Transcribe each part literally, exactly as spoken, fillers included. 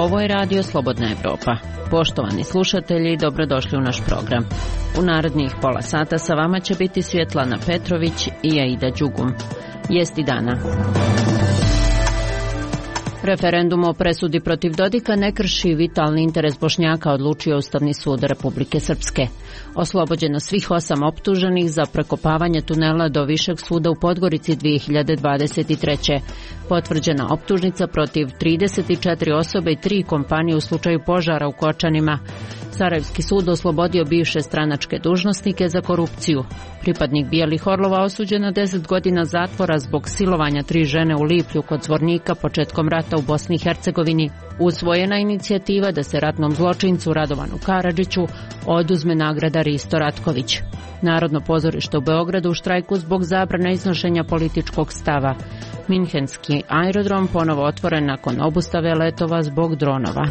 Ovo je Radio Slobodna Evropa. Poštovani slušatelji, dobrodošli u naš program. U narednih pola sata sa vama će biti Svjetlana Petrović i Aida Đugum. Vijesti dana. Referendum o presudi protiv Dodika ne krši vitalni interes Bošnjaka, odlučio Ustavni sud Republike Srpske. Oslobođeno svih osam optuženih za prekopavanje tunela do Višeg suda u Podgorici dvije hiljade dvadeset treće. Potvrđena optužnica protiv trideset četiri osobe i tri kompanije u slučaju požara u Kočanima. Sarajevski sud oslobodio bivše stranačke dužnosnike za korupciju. Pripadnik Bijelih orlova osuđen na deset godina zatvora zbog silovanja tri žene u Liplju kod Zvornika početkom rata u Bosni i Hercegovini. Usvojena inicijativa da se ratnom zločincu Radovanu Karadžiću oduzme nagrada Risto Ratković. Narodno pozorište u Beogradu u štrajku zbog zabrane iznošenja političkog stava. Minhenski aerodrom ponovo otvoren nakon obustave letova zbog dronova.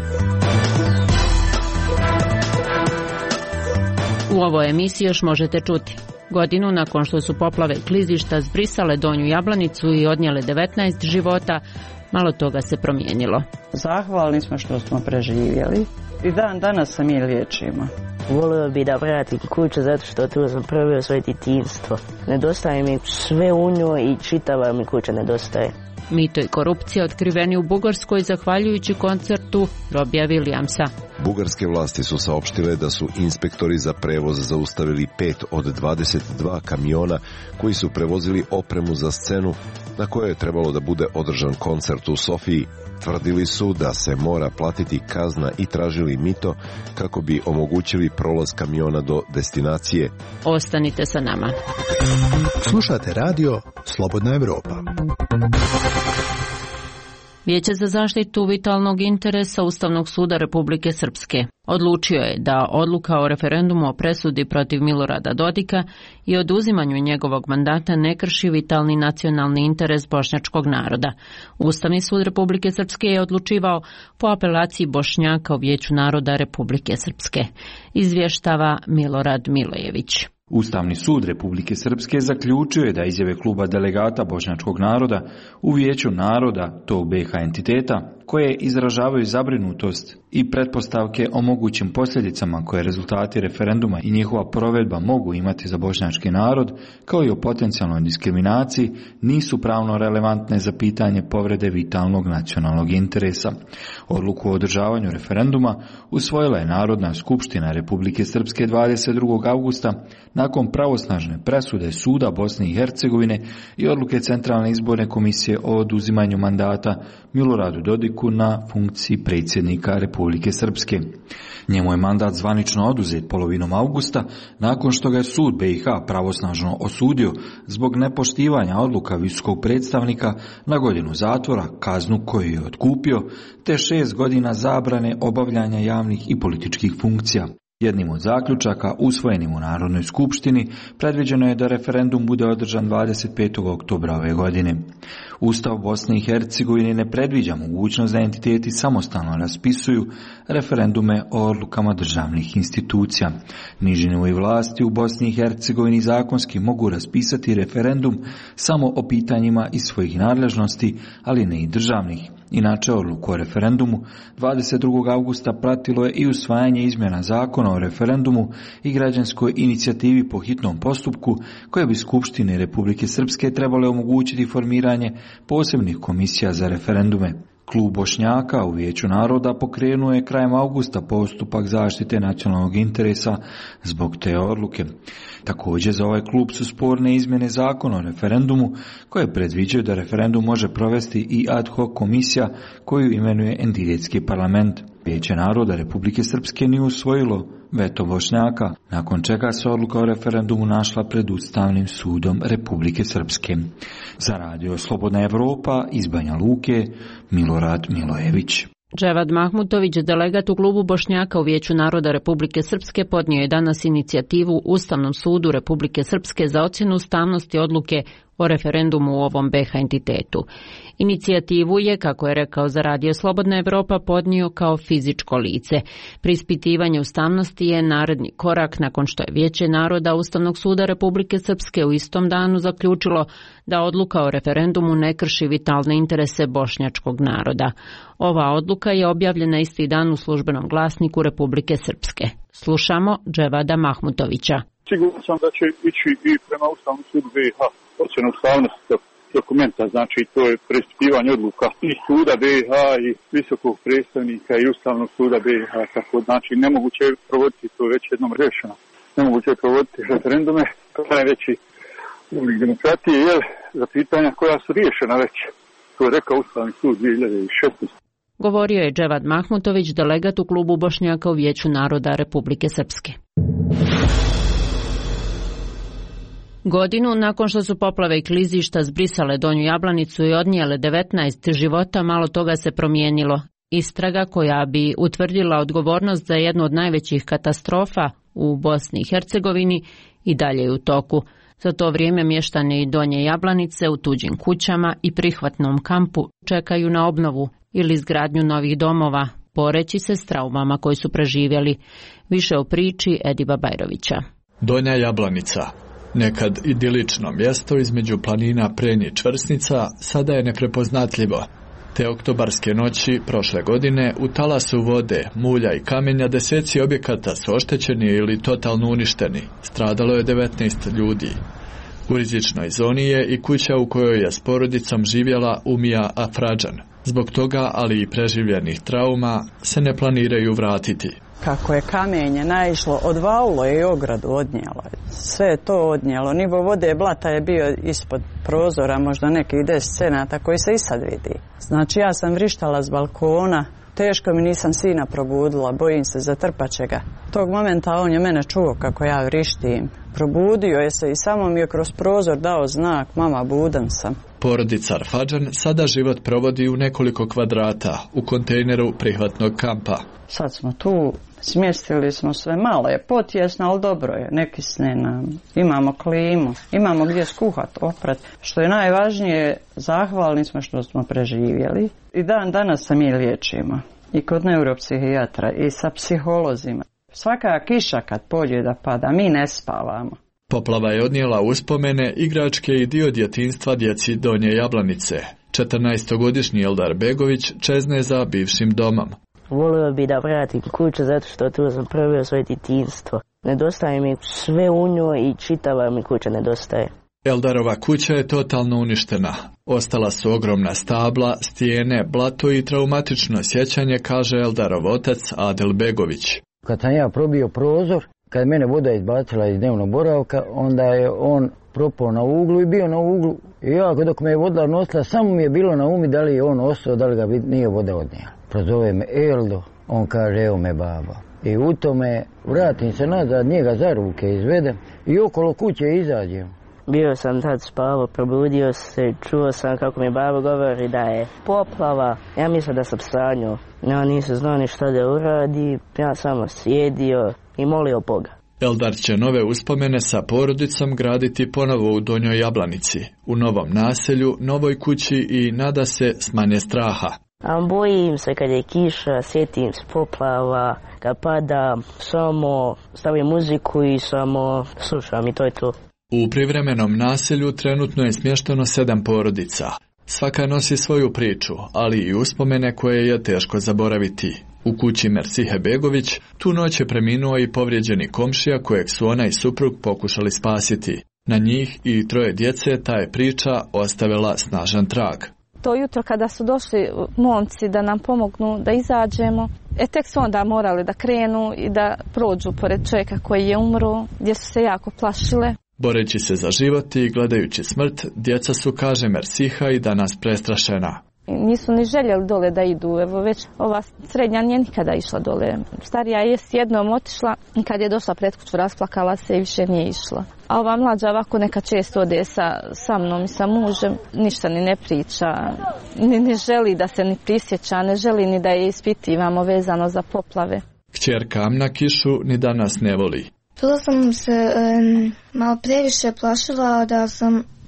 U ovoj emisiji još možete čuti. Godinu nakon što su poplave klizišta zbrisale Donju Jablanicu i odnijele devetnaest života, malo toga se promijenilo. Zahvalni smo što smo preživjeli i dan danas se mi liječimo. Volio bi da vratim kuću zato što tu sam proveo svoje djetinjstvo. Nedostaje mi sve u njoj i čitava mi kuća nedostaje. Mito i korupcija otkriveni u Bugarskoj zahvaljujući koncertu Robija Williamsa. Bugarske vlasti su saopštile da su inspektori za prevoz zaustavili pet od dvadeset dva kamiona koji su prevozili opremu za scenu na kojoj je trebalo da bude održan koncert u Sofiji. Tvrdili su da se mora platiti kazna i tražili mito kako bi omogućili prolaz kamiona do destinacije. Ostanite sa nama. Slušate radio Slobodna Evropa. Vijeće za zaštitu vitalnog interesa Ustavnog suda Republike Srpske odlučio je da odluka o referendumu o presudi protiv Milorada Dodika i oduzimanju njegovog mandata ne krši vitalni nacionalni interes bošnjačkog naroda. Ustavni sud Republike Srpske je odlučivao po apelaciji Bošnjaka u Vijeću naroda Republike Srpske. Izvještava Milorad Milojević. Ustavni sud Republike Srpske zaključio je da izjave kluba delegata bošnjačkog naroda u Vijeću naroda tog B H entiteta, koje izražavaju zabrinutost i pretpostavke o mogućim posljedicama koje rezultati referenduma i njihova provedba mogu imati za bošnjački narod, kao i o potencijalnoj diskriminaciji, nisu pravno relevantne za pitanje povrede vitalnog nacionalnog interesa. Odluku o održavanju referenduma usvojila je Narodna skupština Republike Srpske dvadeset drugog avgusta nakon pravosnažne presude Suda Bosne i Hercegovine i odluke Centralne izborne komisije o oduzimanju mandata Miloradu Dodiku na funkciji predsjednika Republike Srpske. Njemu je mandat zvanično oduzet polovinom avgusta nakon što ga je sud B i H pravosnažno osudio zbog nepoštivanja odluka visokog predstavnika na godinu zatvora, kaznu koju je otkupio, te šest godina zabrane obavljanja javnih i političkih funkcija. Jednim od zaključaka usvojenim u Narodnoj skupštini predviđeno je da referendum bude održan dvadeset petog oktobra ove godine. Ustav Bosne i Hercegovine ne predviđa mogućnost da entiteti samostalno raspisuju referendume o odlukama državnih institucija. Niži nivoi vlasti u Bosni i Hercegovini zakonski mogu raspisati referendum samo o pitanjima iz svojih nadležnosti, ali ne i državnih. Inače, odluku o referendumu dvadeset drugog avgusta pratilo je i usvajanje izmjena zakona o referendumu i građanskoj inicijativi po hitnom postupku, koje bi Skupštine Republike Srpske trebale omogućiti formiranje posebnih komisija za referendume. Klub Bošnjaka u Vijeću naroda pokrenuo je krajem avgusta postupak zaštite nacionalnog interesa zbog te odluke. Također za ovaj klub su sporne izmjene zakona o referendumu koje predviđaju da referendum može provesti i ad hoc komisija koju imenuje entitetski parlament. Vijeće naroda Republike Srpske nije usvojilo veto Bošnjaka, nakon čega se odluka o referendumu našla pred Ustavnim sudom Republike Srpske. Za radio Slobodna Evropa iz Banja Luke, Milorad Milojević. Dževad Mahmutović, delegat u klubu Bošnjaka u Vijeću naroda Republike Srpske, podnio je danas inicijativu Ustavnom sudu Republike Srpske za ocjenu ustavnosti odluke o referendumu u ovom B H entitetu. Inicijativu je, kako je rekao za Radio Slobodna Evropa, podnio kao fizičko lice. Preispitivanje ustavnosti je naredni korak nakon što je Vijeće naroda Ustavnog suda Republike Srpske u istom danu zaključilo da odluka o referendumu ne krši vitalne interese bošnjačkog naroda. Ova odluka je objavljena isti dan u službenom glasniku Republike Srpske. Slušamo Dževada Mahmutovića. Siguran sam da će ići i prema Ustavnom sudu B H ocjena ustavnosti dokumenta, znači to je preispitivanje odluka i suda B H i visokog predstavnika i Ustavnog suda B H, tako znači nemoguće je provoditi, to već jednom rešeno, nemoguće je provoditi referendume, to je najveći oblik demokratije, jer za pitanja koja su riješena već, to je rekao Ustavni sud dvije hiljade šesnaeste. Govorio je Dževad Mahmutović, delegat u klubu Bošnjaka u Vijeću naroda Republike Srpske. Godinu nakon što su poplave i klizišta zbrisale Donju Jablanicu i odnijele devetnaest života, malo toga se promijenilo. Istraga koja bi utvrdila odgovornost za jednu od najvećih katastrofa u Bosni i Hercegovini i dalje je u toku. Za to vrijeme mještani Donje Jablanice u tuđim kućama i prihvatnom kampu čekaju na obnovu ili izgradnju novih domova, boreći se s traumama koji su preživjeli. Više o priči Ediba Bajrovića. Donja Jablanica, nekad idilično mjesto između planina Prenj i Čvrsnica, sada je neprepoznatljivo. Te oktobarske noći prošle godine u talasu vode, mulja i kamenja deseci objekata su oštećeni ili totalno uništeni. Stradalo je devetnaest ljudi. U rizičnoj zoni je i kuća u kojoj je s porodicom živjela Umija Afrađan. Zbog toga, ali i preživljenih trauma, se ne planiraju vratiti. Kako je kamenje naišlo, odvalilo je i ogradu, odnijelo. Sve je to odnijelo. Nivo vode blata je bio ispod prozora, možda nekih deset cenata koji se i sad vidi. Znači ja sam vrištala s balkona, teško mi, nisam sina probudila, bojim se, zatrpaće ga. Tog momenta on je mene čuo kako ja vrištim. Probudio je se i samo mi je kroz prozor dao znak, mama, budan sam. Porodica Arfadžan sada život provodi u nekoliko kvadrata, u kontejneru prihvatnog kampa. Sad smo tu, smjestili smo sve, malo je potjesno, ali dobro je, ne kisne nam. Imamo klimu, imamo gdje skuhat, oprat. Što je najvažnije, zahvalni smo što smo preživjeli. I dan danas se mi liječimo. I kod neuropsihijatra, i sa psiholozima. Svaka kiša kad pođe da pada, mi ne spavamo. Poplava je odnijela uspomene, igračke i dio djetinjstva djeci Donje Jablanice. četrnaestogodišnji Eldar Begović čezne za bivšim domom. Volio bi da vratim kuću zato što tu sam proveo svoje djetinjstvo. Nedostaje mi sve u njoj i čitava mi kuća nedostaje. Eldarova kuća je totalno uništena. Ostala su ogromna stabla, stijene, blato i traumatično sjećanje, kaže Eldarov otac Adel Begović. Kad sam ja probio prozor, kad je mene voda izbacila iz dnevnog boravka, onda je on propao na uglu i bio na uglu. I ja, dok me je voda nosila, samo mi je bilo na umi da li je on ostao, da li ga nije voda odnijela. Prozove me Eldo, on kaže, evo me baba. I u tome vratim se nazad, njega za ruke izvedem i okolo kuće izađem. Bio sam tad spavao, probudio se, čuo sam kako mi baba govori da je poplava. Ja mislim da sam sanjao. Ja nisam znao ni šta da uradi, ja samo sjedio i molio Boga. Eldar će nove uspomene sa porodicom graditi ponovo u Donjoj Jablanici, u novom naselju, novoj kući i nada se s manje straha. A bojim se kad je kiša, sjetim se poplava, kad pada, samo stavim muziku i samo slušam i to je to. U privremenom naselju trenutno je smješteno sedam porodica. Svaka nosi svoju priču, ali i uspomene koje je teško zaboraviti. U kući Mersihe Begović tu noć je preminuo i povrijeđeni komšija kojeg su ona i suprug pokušali spasiti. Na njih i troje djece ta je priča ostavila snažan trag. To jutro kada su došli momci da nam pomognu da izađemo, e tek su onda morali da krenu i da prođu pored čovjeka koji je umro, gdje su se jako plašile. Boreći se za život i gledajući smrt, djeca su, kaže Mersiha, i danas prestrašena. Nisu ni željeli dole da idu, evo već ova srednja nije nikada išla dole. Starija je s jednom otišla i kad je došla pred kuću rasplakala se i više nije išla. A ova mlađa ovako neka često ode sa, sa mnom i sa mužem, ništa ni ne priča, ni ne želi da se ni prisjeća, ne želi ni da je ispitivamo vezano za poplave. Kćerka Amna kišu ni danas ne voli. Prvo sam se um, malo previše plašila da sam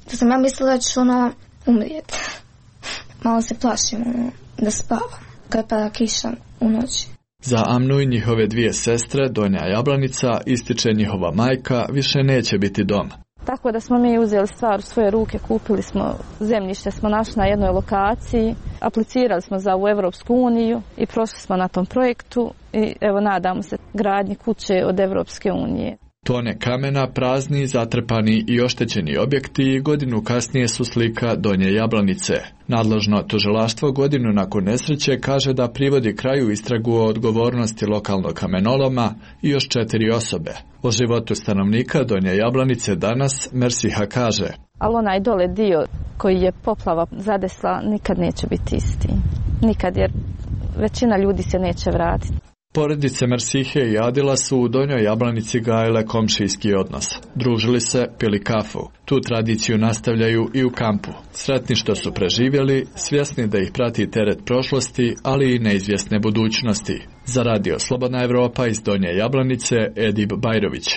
Da sam ja mislila da ću ono umrijeti. Malo se plašim ono, da spavam kad pada kiša u noći. Za Amnu i njihove dvije sestre, Donja Jablanica, ističe njihova majka, više neće biti dom. Tako da smo mi uzeli stvar u svoje ruke, kupili smo zemljište, smo našli na jednoj lokaciji, aplicirali smo za u Evropsku uniju i prošli smo na tom projektu i evo nadamo se gradnji kuće od Evropske unije. Tone kamena, prazni, zatrpani i oštećeni objekti godinu kasnije su slika Donje Jablanice. Nadležno tužilaštvo godinu nakon nesreće kaže da privodi kraju istragu o odgovornosti lokalnog kamenoloma i još četiri osobe. O životu stanovnika Donje Jablanice danas Mersiha kaže: ali onaj dole dio koji je poplava zadesla nikad neće biti isti. Nikad, jer većina ljudi se neće vratiti. Porodice Mersihe i Adila su u Donjoj Jablanici gajile komšijski odnos. Družili se, pili kafu. Tu tradiciju nastavljaju i u kampu. Sretni što su preživjeli, svjesni da ih prati teret prošlosti, ali i neizvjesne budućnosti. Za Radio Slobodna Evropa iz Donje Jablanice, Edib Bajrović.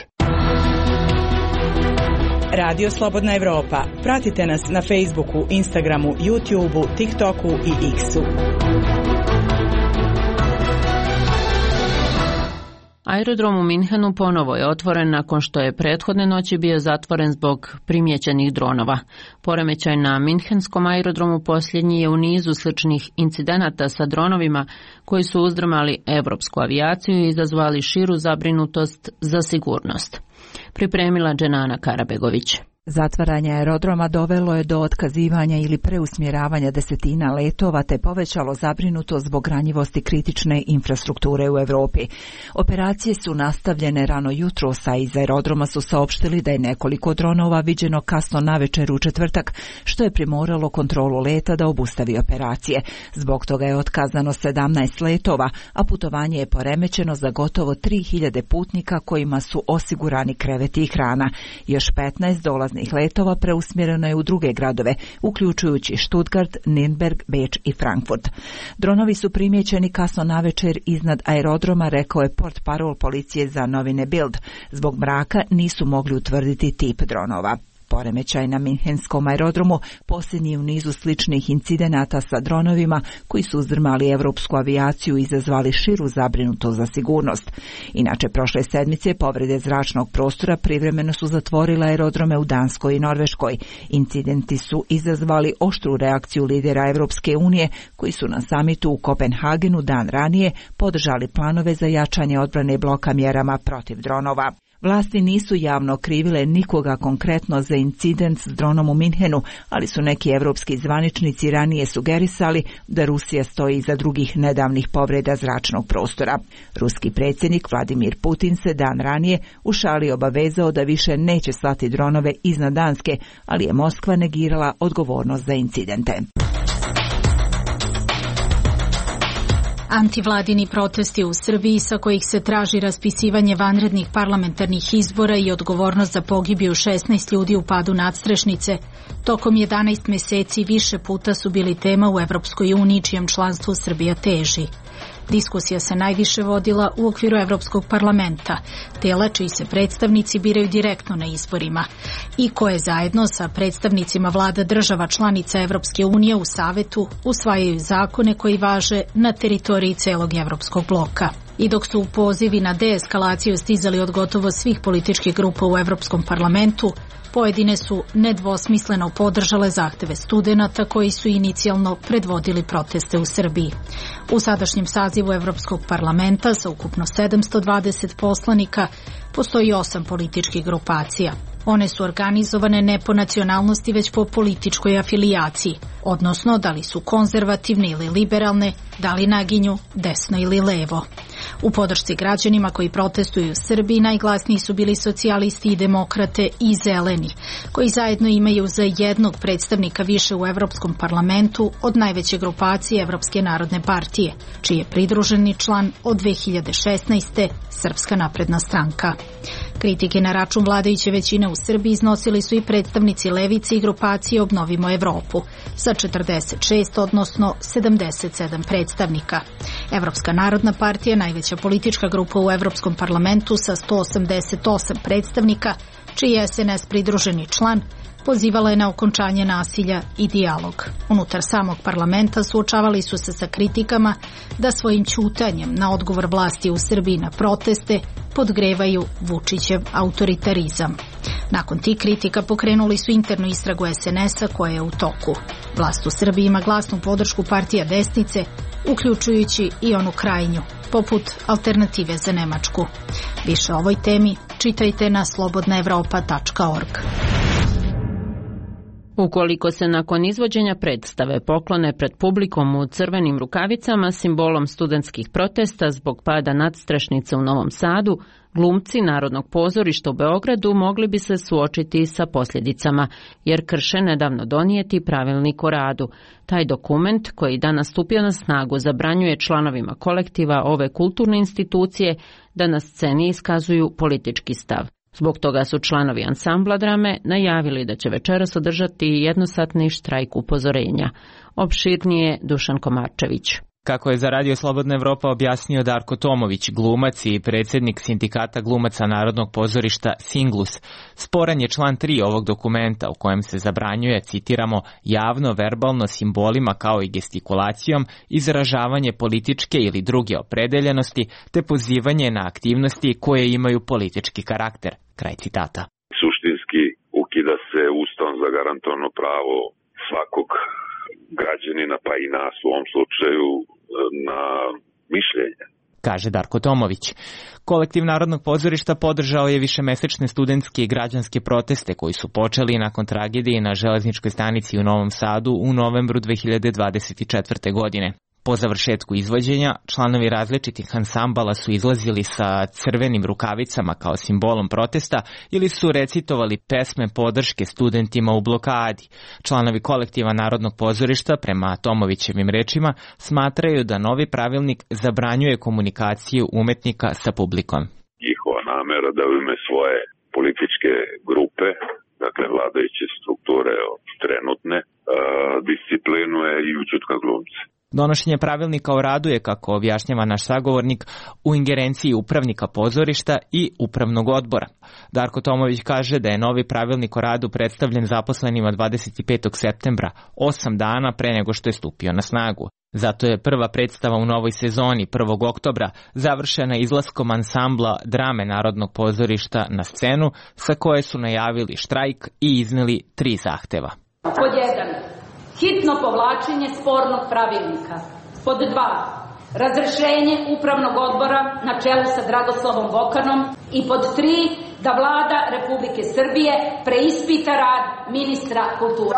Radio Slobodna Evropa. Pratite nas na Facebooku, Instagramu, YouTubeu, TikToku i X-u. Aerodrom u Minhenu ponovo je otvoren nakon što je prethodne noći bio zatvoren zbog primijećenih dronova. Poremećaj na Minhenskom aerodromu posljednji je u nizu sličnih incidenata sa dronovima koji su uzdrmali evropsku avijaciju i izazvali širu zabrinutost za sigurnost. Pripremila Dženana Karabegović. Zatvaranje aerodroma dovelo je do otkazivanja ili preusmjeravanja desetina letova te povećalo zabrinutost zbog ranjivosti kritične infrastrukture u Europi. Operacije su nastavljene rano jutros, a iz aerodroma su saopštili da je nekoliko dronova viđeno kasno navečer u četvrtak, što je primoralo kontrolu leta da obustavi operacije. Zbog toga je otkazano sedamnaest letova, a putovanje je poremećeno za gotovo tri hiljade putnika kojima su osigurani kreveti i hrana. Još petnaest dolaznih letova preusmjereno je u druge gradove, uključujući Stuttgart, Nürnberg, Beč i Frankfurt. Dronovi su primijećeni kasno navečer iznad aerodroma, rekao je portparol policije za novine Bild. Zbog mraka nisu mogli utvrditi tip dronova. Poremećaj na Minhenskom aerodromu posljednji u nizu sličnih incidenata sa dronovima koji su uzdrmali evropsku avijaciju i izazvali širu zabrinutost za sigurnost. Inače, prošle sedmice povrede zračnog prostora privremeno su zatvorile aerodrome u Danskoj i Norveškoj. Incidenti su izazvali oštru reakciju lidera Evropske unije koji su na samitu u Kopenhagenu dan ranije podržali planove za jačanje odbrane bloka mjerama protiv dronova. Vlasti nisu javno krivile nikoga konkretno za incident s dronom u Minhenu, ali su neki evropski zvaničnici ranije sugerisali da Rusija stoji iza drugih nedavnih povreda zračnog prostora. Ruski predsjednik Vladimir Putin se dan ranije u šali obavezao da više neće slati dronove iznad Danske, ali je Moskva negirala odgovornost za incidente. Antivladini protesti u Srbiji sa kojih se traži raspisivanje vanrednih parlamentarnih izbora i odgovornost za pogibiju šesnaest ljudi u padu nadstrešnice, tokom jedanaest mjeseci više puta su bili tema u Evropskoj uniji čijem članstvu Srbija teži. Diskusija se najviše vodila u okviru Evropskog parlamenta, tela čiji se predstavnici biraju direktno na izborima i koje zajedno sa predstavnicima vlada država članica Evropske unije u Savetu usvajaju zakone koji važe na teritoriji celog Evropskog bloka. I dok su pozivi na deeskalaciju stizali od gotovo svih političkih grupa u Evropskom parlamentu, pojedine su nedvosmisleno podržale zahteve studenata koji su inicijalno predvodili proteste u Srbiji. U sadašnjem sazivu Evropskog parlamenta sa ukupno sedamsto dvadeset poslanika postoji osam političkih grupacija. One su organizovane ne po nacionalnosti već po političkoj afilijaciji, odnosno da li su konzervativne ili liberalne, da li naginju desno ili levo. U podršci građanima koji protestuju u Srbiji najglasniji su bili socijalisti i demokrate i zeleni, koji zajedno imaju za jednog predstavnika više u Evropskom parlamentu od najveće grupacije Evropske narodne partije, čiji je pridruženi član od dve hiljade šesnaeste. Srpska napredna stranka. Kritike na račun vladajuće većine u Srbiji iznosili su i predstavnici levice i grupacije Obnovimo Evropu sa četrdeset šest, odnosno sedamdeset sedam predstavnika. Evropska narodna partija, najveća politička grupa u Evropskom parlamentu sa sto osamdeset osam predstavnika, čiji je S N S pridruženi član, pozivala je na okončanje nasilja i dijalog. Unutar samog parlamenta suočavali su se sa kritikama da svojim ćutanjem na odgovor vlasti u Srbiji na proteste podgrevaju Vučićev autoritarizam. Nakon tih kritika pokrenuli su internu istragu S N S-a koja je u toku. Vlast u Srbiji ima glasnu podršku partija desnice, uključujući i onu krajnju, poput Alternative za Nemačku. Više o ovoj temi čitajte na slobodna evropa tačka org. Ukoliko se nakon izvođenja predstave poklone pred publikom u crvenim rukavicama, simbolom studentskih protesta zbog pada nadstrešnice u Novom Sadu, glumci Narodnog pozorišta u Beogradu mogli bi se suočiti sa posljedicama, jer krše nedavno donijeti pravilnik o radu. Taj dokument, koji danas stupio na snagu, zabranjuje članovima kolektiva ove kulturne institucije da na sceni iskazuju politički stav. Zbog toga su članovi ansambla drame najavili da će večeras održati jednosatni štrajk upozorenja. Opširnije Dušan Komarčević. Kako je za Radio Slobodna Evropa objasnio Darko Tomović, glumac i predsjednik sindikata glumaca Narodnog pozorišta Singlus, sporan je član tri ovog dokumenta u kojem se zabranjuje, citiramo, javno, verbalno, simbolima kao i gestikulacijom, izražavanje političke ili druge opredeljenosti te pozivanje na aktivnosti koje imaju politički karakter. Kraj citata. Suštinski ukida se Ustavom zagarantovano pravo svakog građanina, pa i nas u ovom slučaju, na mišljenje, kaže Darko Tomović. Kolektiv Narodnog pozorišta podržao je višemesečne studentske i građanske proteste koji su počeli nakon tragedije na železničkoj stanici u Novom Sadu u novembru dve hiljade dvadeset četvrte. godine. Po završetku izvođenja, članovi različitih ansambala su izlazili sa crvenim rukavicama kao simbolom protesta ili su recitovali pesme podrške studentima u blokadi. Članovi kolektiva Narodnog pozorišta, prema Tomovićevim rečima, smatraju da novi pravilnik zabranjuje komunikaciju umetnika sa publikom. Njihova namera da u ime svoje političke grupe, dakle vladajuće strukture trenutne, disciplinuje i ućutka glumce. Donošenje pravilnika o radu je, kako objašnjava naš sagovornik, u ingerenciji upravnika pozorišta i upravnog odbora. Darko Tomović kaže da je novi pravilnik o radu predstavljen zaposlenima dvadeset petog septembra, osam dana pre nego što je stupio na snagu. Zato je prva predstava u novoj sezoni prvog oktobra završena izlaskom ansambla drame Narodnog pozorišta na scenu, sa koje su najavili štrajk i izneli tri zahteva. Pod jedan. Hitno povlačenje spornog pravilnika. Pod dva. Razrešenje upravnog odbora na čelu sa Dragoslavom Vokanom. I pod tri. Da vlada Republike Srbije preispita rad ministra kulture.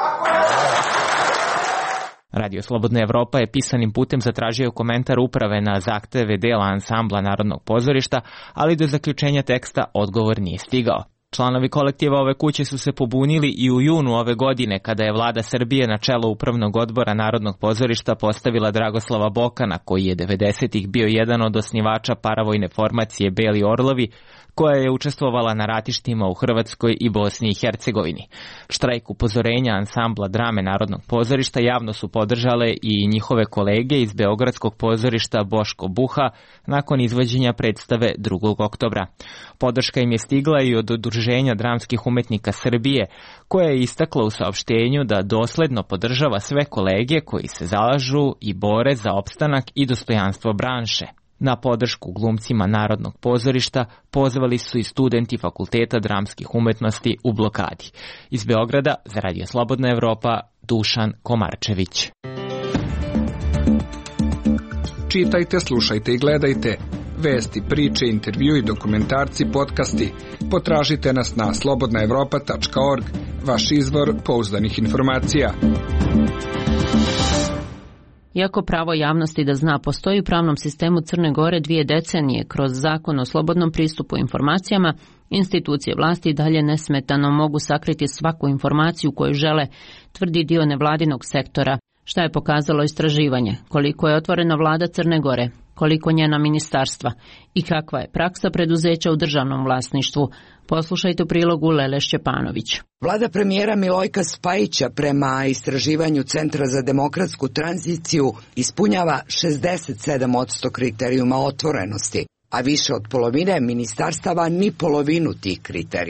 Radio Slobodna Evropa je pisanim putem zatražio komentar uprave na zahteve dela ansambla Narodnog pozorišta, ali do zaključenja teksta odgovor nije stigao. Članovi kolektiva ove kuće su se pobunili i u junu ove godine kada je vlada Srbije na čelo upravnog odbora Narodnog pozorišta postavila Dragoslava Bokana, koji je devedesetih bio jedan od osnivača paravojne formacije Beli Orlovi, koja je učestvovala na ratištima u Hrvatskoj i Bosni i Hercegovini. Štrajk upozorenja ansambla drame Narodnog pozorišta javno su podržale i njihove kolege iz Beogradskog pozorišta Boško Buha nakon izvođenja predstave drugog oktobra. Podrška im je stigla i od Udruženja dramskih umetnika Srbije, koja je istakla u saopštenju da dosledno podržava sve kolege koji se zalažu i bore za opstanak i dostojanstvo branše. Na podršku glumcima Narodnog pozorišta pozvali su i studenti Fakulteta dramskih umetnosti u blokadi. Iz Beograda za Radio Slobodna Evropa, Dušan Komarčević. Čitajte, slušajte i gledajte. Vesti, priče, intervjui, dokumentarci, podcasti. Potražite nas na slobodna evropa tačka org, vaš izvor pouzdanih informacija. Iako pravo javnosti da zna postoji u pravnom sistemu Crne Gore dvije decenije kroz zakon o slobodnom pristupu informacijama, institucije vlasti dalje nesmetano mogu sakriti svaku informaciju koju žele, tvrdi dio nevladinog sektora. Šta je pokazalo istraživanje? Koliko je otvorena vlada Crne Gore? Koliko njena ministarstva? I kakva je praksa preduzeća u državnom vlasništvu? Poslušajte u prilogu Lele Šćepanović. Vlada premijera Milojka Spajića prema istraživanju Centra za demokratsku tranziciju ispunjava šezdeset sedam posto kriterijuma otvorenosti, a više od polovine ministarstava ni polovinu tih kriterijuma.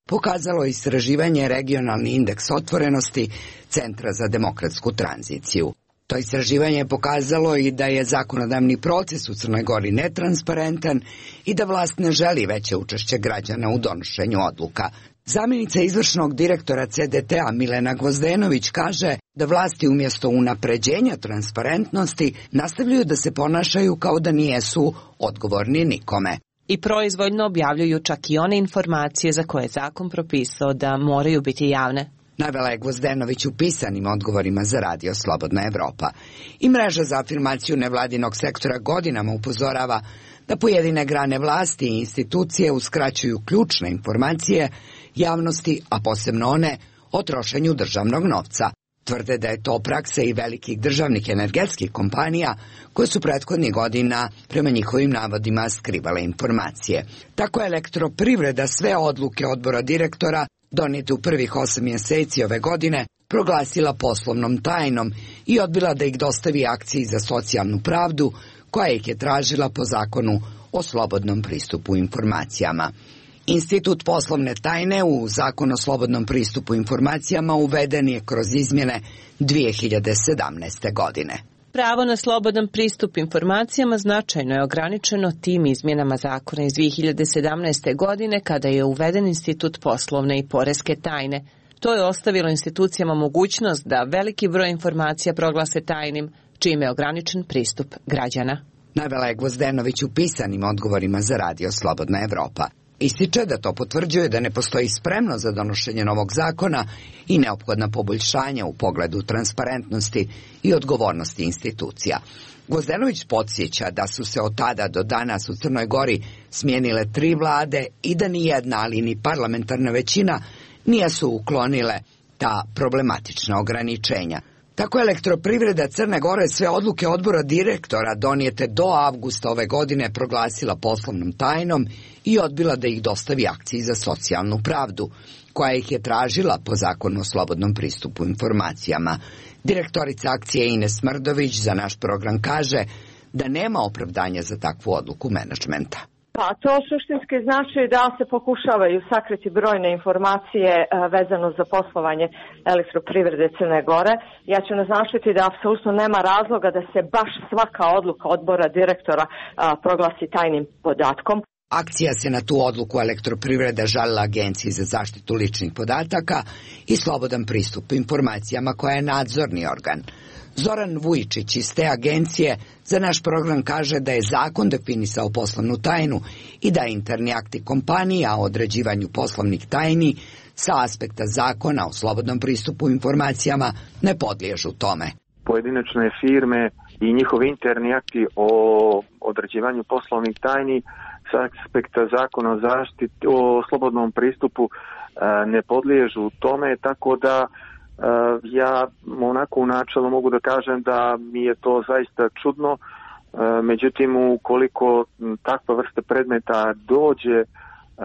pokazalo istraživanje Regionalni indeks otvorenosti Centra za demokratsku tranziciju. To istraživanje je pokazalo i da je zakonodavni proces u Crnoj Gori netransparentan i da vlast ne želi veće učešće građana u donošenju odluka. Zamjenica izvršnog direktora C D T-a Milena Gvozdenović kaže da vlasti umjesto unapređenja transparentnosti nastavljaju da se ponašaju kao da nijesu odgovorni nikome. I proizvoljno objavljuju čak i one informacije za koje je zakon propisao da moraju biti javne. Navela je Gvozdenović u pisanim odgovorima za radio Slobodna Evropa. I mreža za afirmaciju nevladinog sektora godinama upozorava da pojedine grane vlasti i institucije uskraćuju ključne informacije javnosti, a posebno one o trošenju državnog novca. Tvrde da je to praksa i velikih državnih energetskih kompanija koje su prethodnih godina prema njihovim navodima skrivale informacije. Tako je Elektroprivreda sve odluke odbora direktora donijete u prvih osam mjeseci ove godine proglasila poslovnom tajnom i odbila da ih dostavi Akciji za socijalnu pravdu koja ih je tražila po zakonu o slobodnom pristupu informacijama. Institut poslovne tajne u Zakon o slobodnom pristupu informacijama uveden je kroz izmjene dvije hiljade sedamnaeste. godine. Pravo na slobodan pristup informacijama značajno je ograničeno tim izmjenama zakona iz dvije hiljade sedamnaeste. godine kada je uveden institut poslovne i poreske tajne. To je ostavilo institucijama mogućnost da veliki broj informacija proglase tajnim, čime je ograničen pristup građana. Navela je Gvozdenović u pisanim odgovorima za radio Slobodna Evropa. Ističe da to potvrđuje da ne postoji spremno za donošenje novog zakona i neophodna poboljšanja u pogledu transparentnosti i odgovornosti institucija. Gvozdenović podsjeća da su se od tada do danas u Crnoj Gori smijenile tri vlade i da ni jedna, ali ni parlamentarna većina nisu uklonile ta problematična ograničenja. Tako je Elektroprivreda Crne Gore sve odluke odbora direktora donijete do avgusta ove godine proglasila poslovnom tajnom i odbila da ih dostavi Akciji za socijalnu pravdu, koja ih je tražila po zakonu o slobodnom pristupu informacijama. Direktorica akcije Ines Smrdović za naš program kaže da nema opravdanja za takvu odluku menadžmenta. Pa to suštinski znači da se pokušavaju sakriti brojne informacije vezano za poslovanje Elektroprivrede Crne Gore. Ja ću naznačiti da apsolutno nema razloga da se baš svaka odluka odbora direktora proglasi tajnim podatkom. Akcija se na tu odluku Elektroprivreda žalila Agenciji za zaštitu ličnih podataka i slobodan pristup informacijama koja je nadzorni organ. Zoran Vujičić iz te agencije za naš program kaže da je zakon definisao poslovnu tajnu i da interni akti kompanija o određivanju poslovnih tajni sa aspekta zakona o slobodnom pristupu informacijama ne podliježu tome. Pojedinačne firme i njihovi interni akti o određivanju poslovnih tajni sa aspekta zakona o zaštiti, o slobodnom pristupu ne podliježu tome, tako da Uh, ja onako u načelu mogu da kažem da mi je to zaista čudno, uh, međutim ukoliko takva vrsta predmeta dođe uh,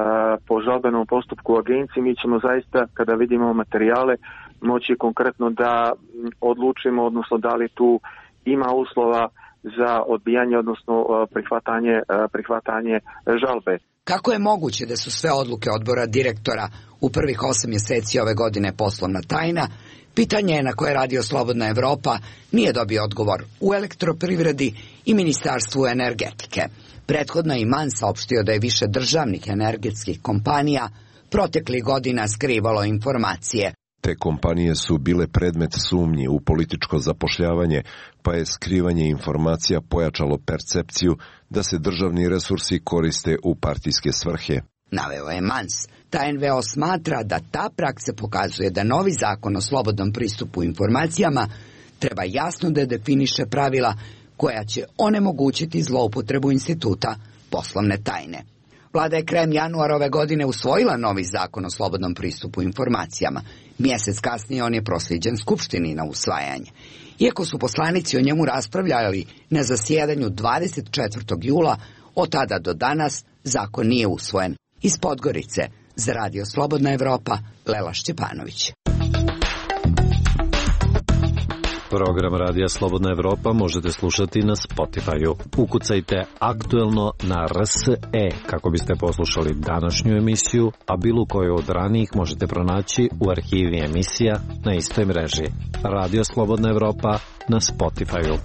po žalbenom postupku u agenciji, mi ćemo zaista kada vidimo materijale moći konkretno da odlučimo, odnosno da li tu ima uslova za odbijanje, odnosno uh, prihvatanje, uh, prihvatanje žalbe. Kako je moguće da su sve odluke odbora direktora u prvih osam mjeseci ove godine poslovna tajna? Pitanje je na koje Radio Slobodna Evropa nije dobio odgovor u Elektroprivredi i Ministarstvu energetike. Prethodno je i M A N saopštio da je više državnih energetskih kompanija proteklih godina skrivalo informacije. Te kompanije su bile predmet sumnji u političko zapošljavanje, pa je skrivanje informacija pojačalo percepciju da se državni resursi koriste u partijske svrhe. Naveo je M A N S. Ta N V O smatra da ta praksa pokazuje da novi zakon o slobodnom pristupu informacijama treba jasno da definiše pravila koja će onemogućiti zloupotrebu instituta poslovne tajne. Vlada je krajem januara ove godine usvojila novi zakon o slobodnom pristupu informacijama. Mjesec kasnije on je proslijeđen Skupštini na usvajanje. Iako su poslanici o njemu raspravljali na zasjedanju dvadeset četvrtog jula, od tada do danas zakon nije usvojen. Iz Podgorice za Radio Slobodna Evropa, Lela Šćepanović. Program Radija Slobodna Evropa možete slušati na Spotify-u. Ukucajte aktuelno na R S E kako biste poslušali današnju emisiju, a bilo koju od ranijih možete pronaći u arhivi emisija na istoj mreži. Radio Slobodna Evropa na Spotify-u.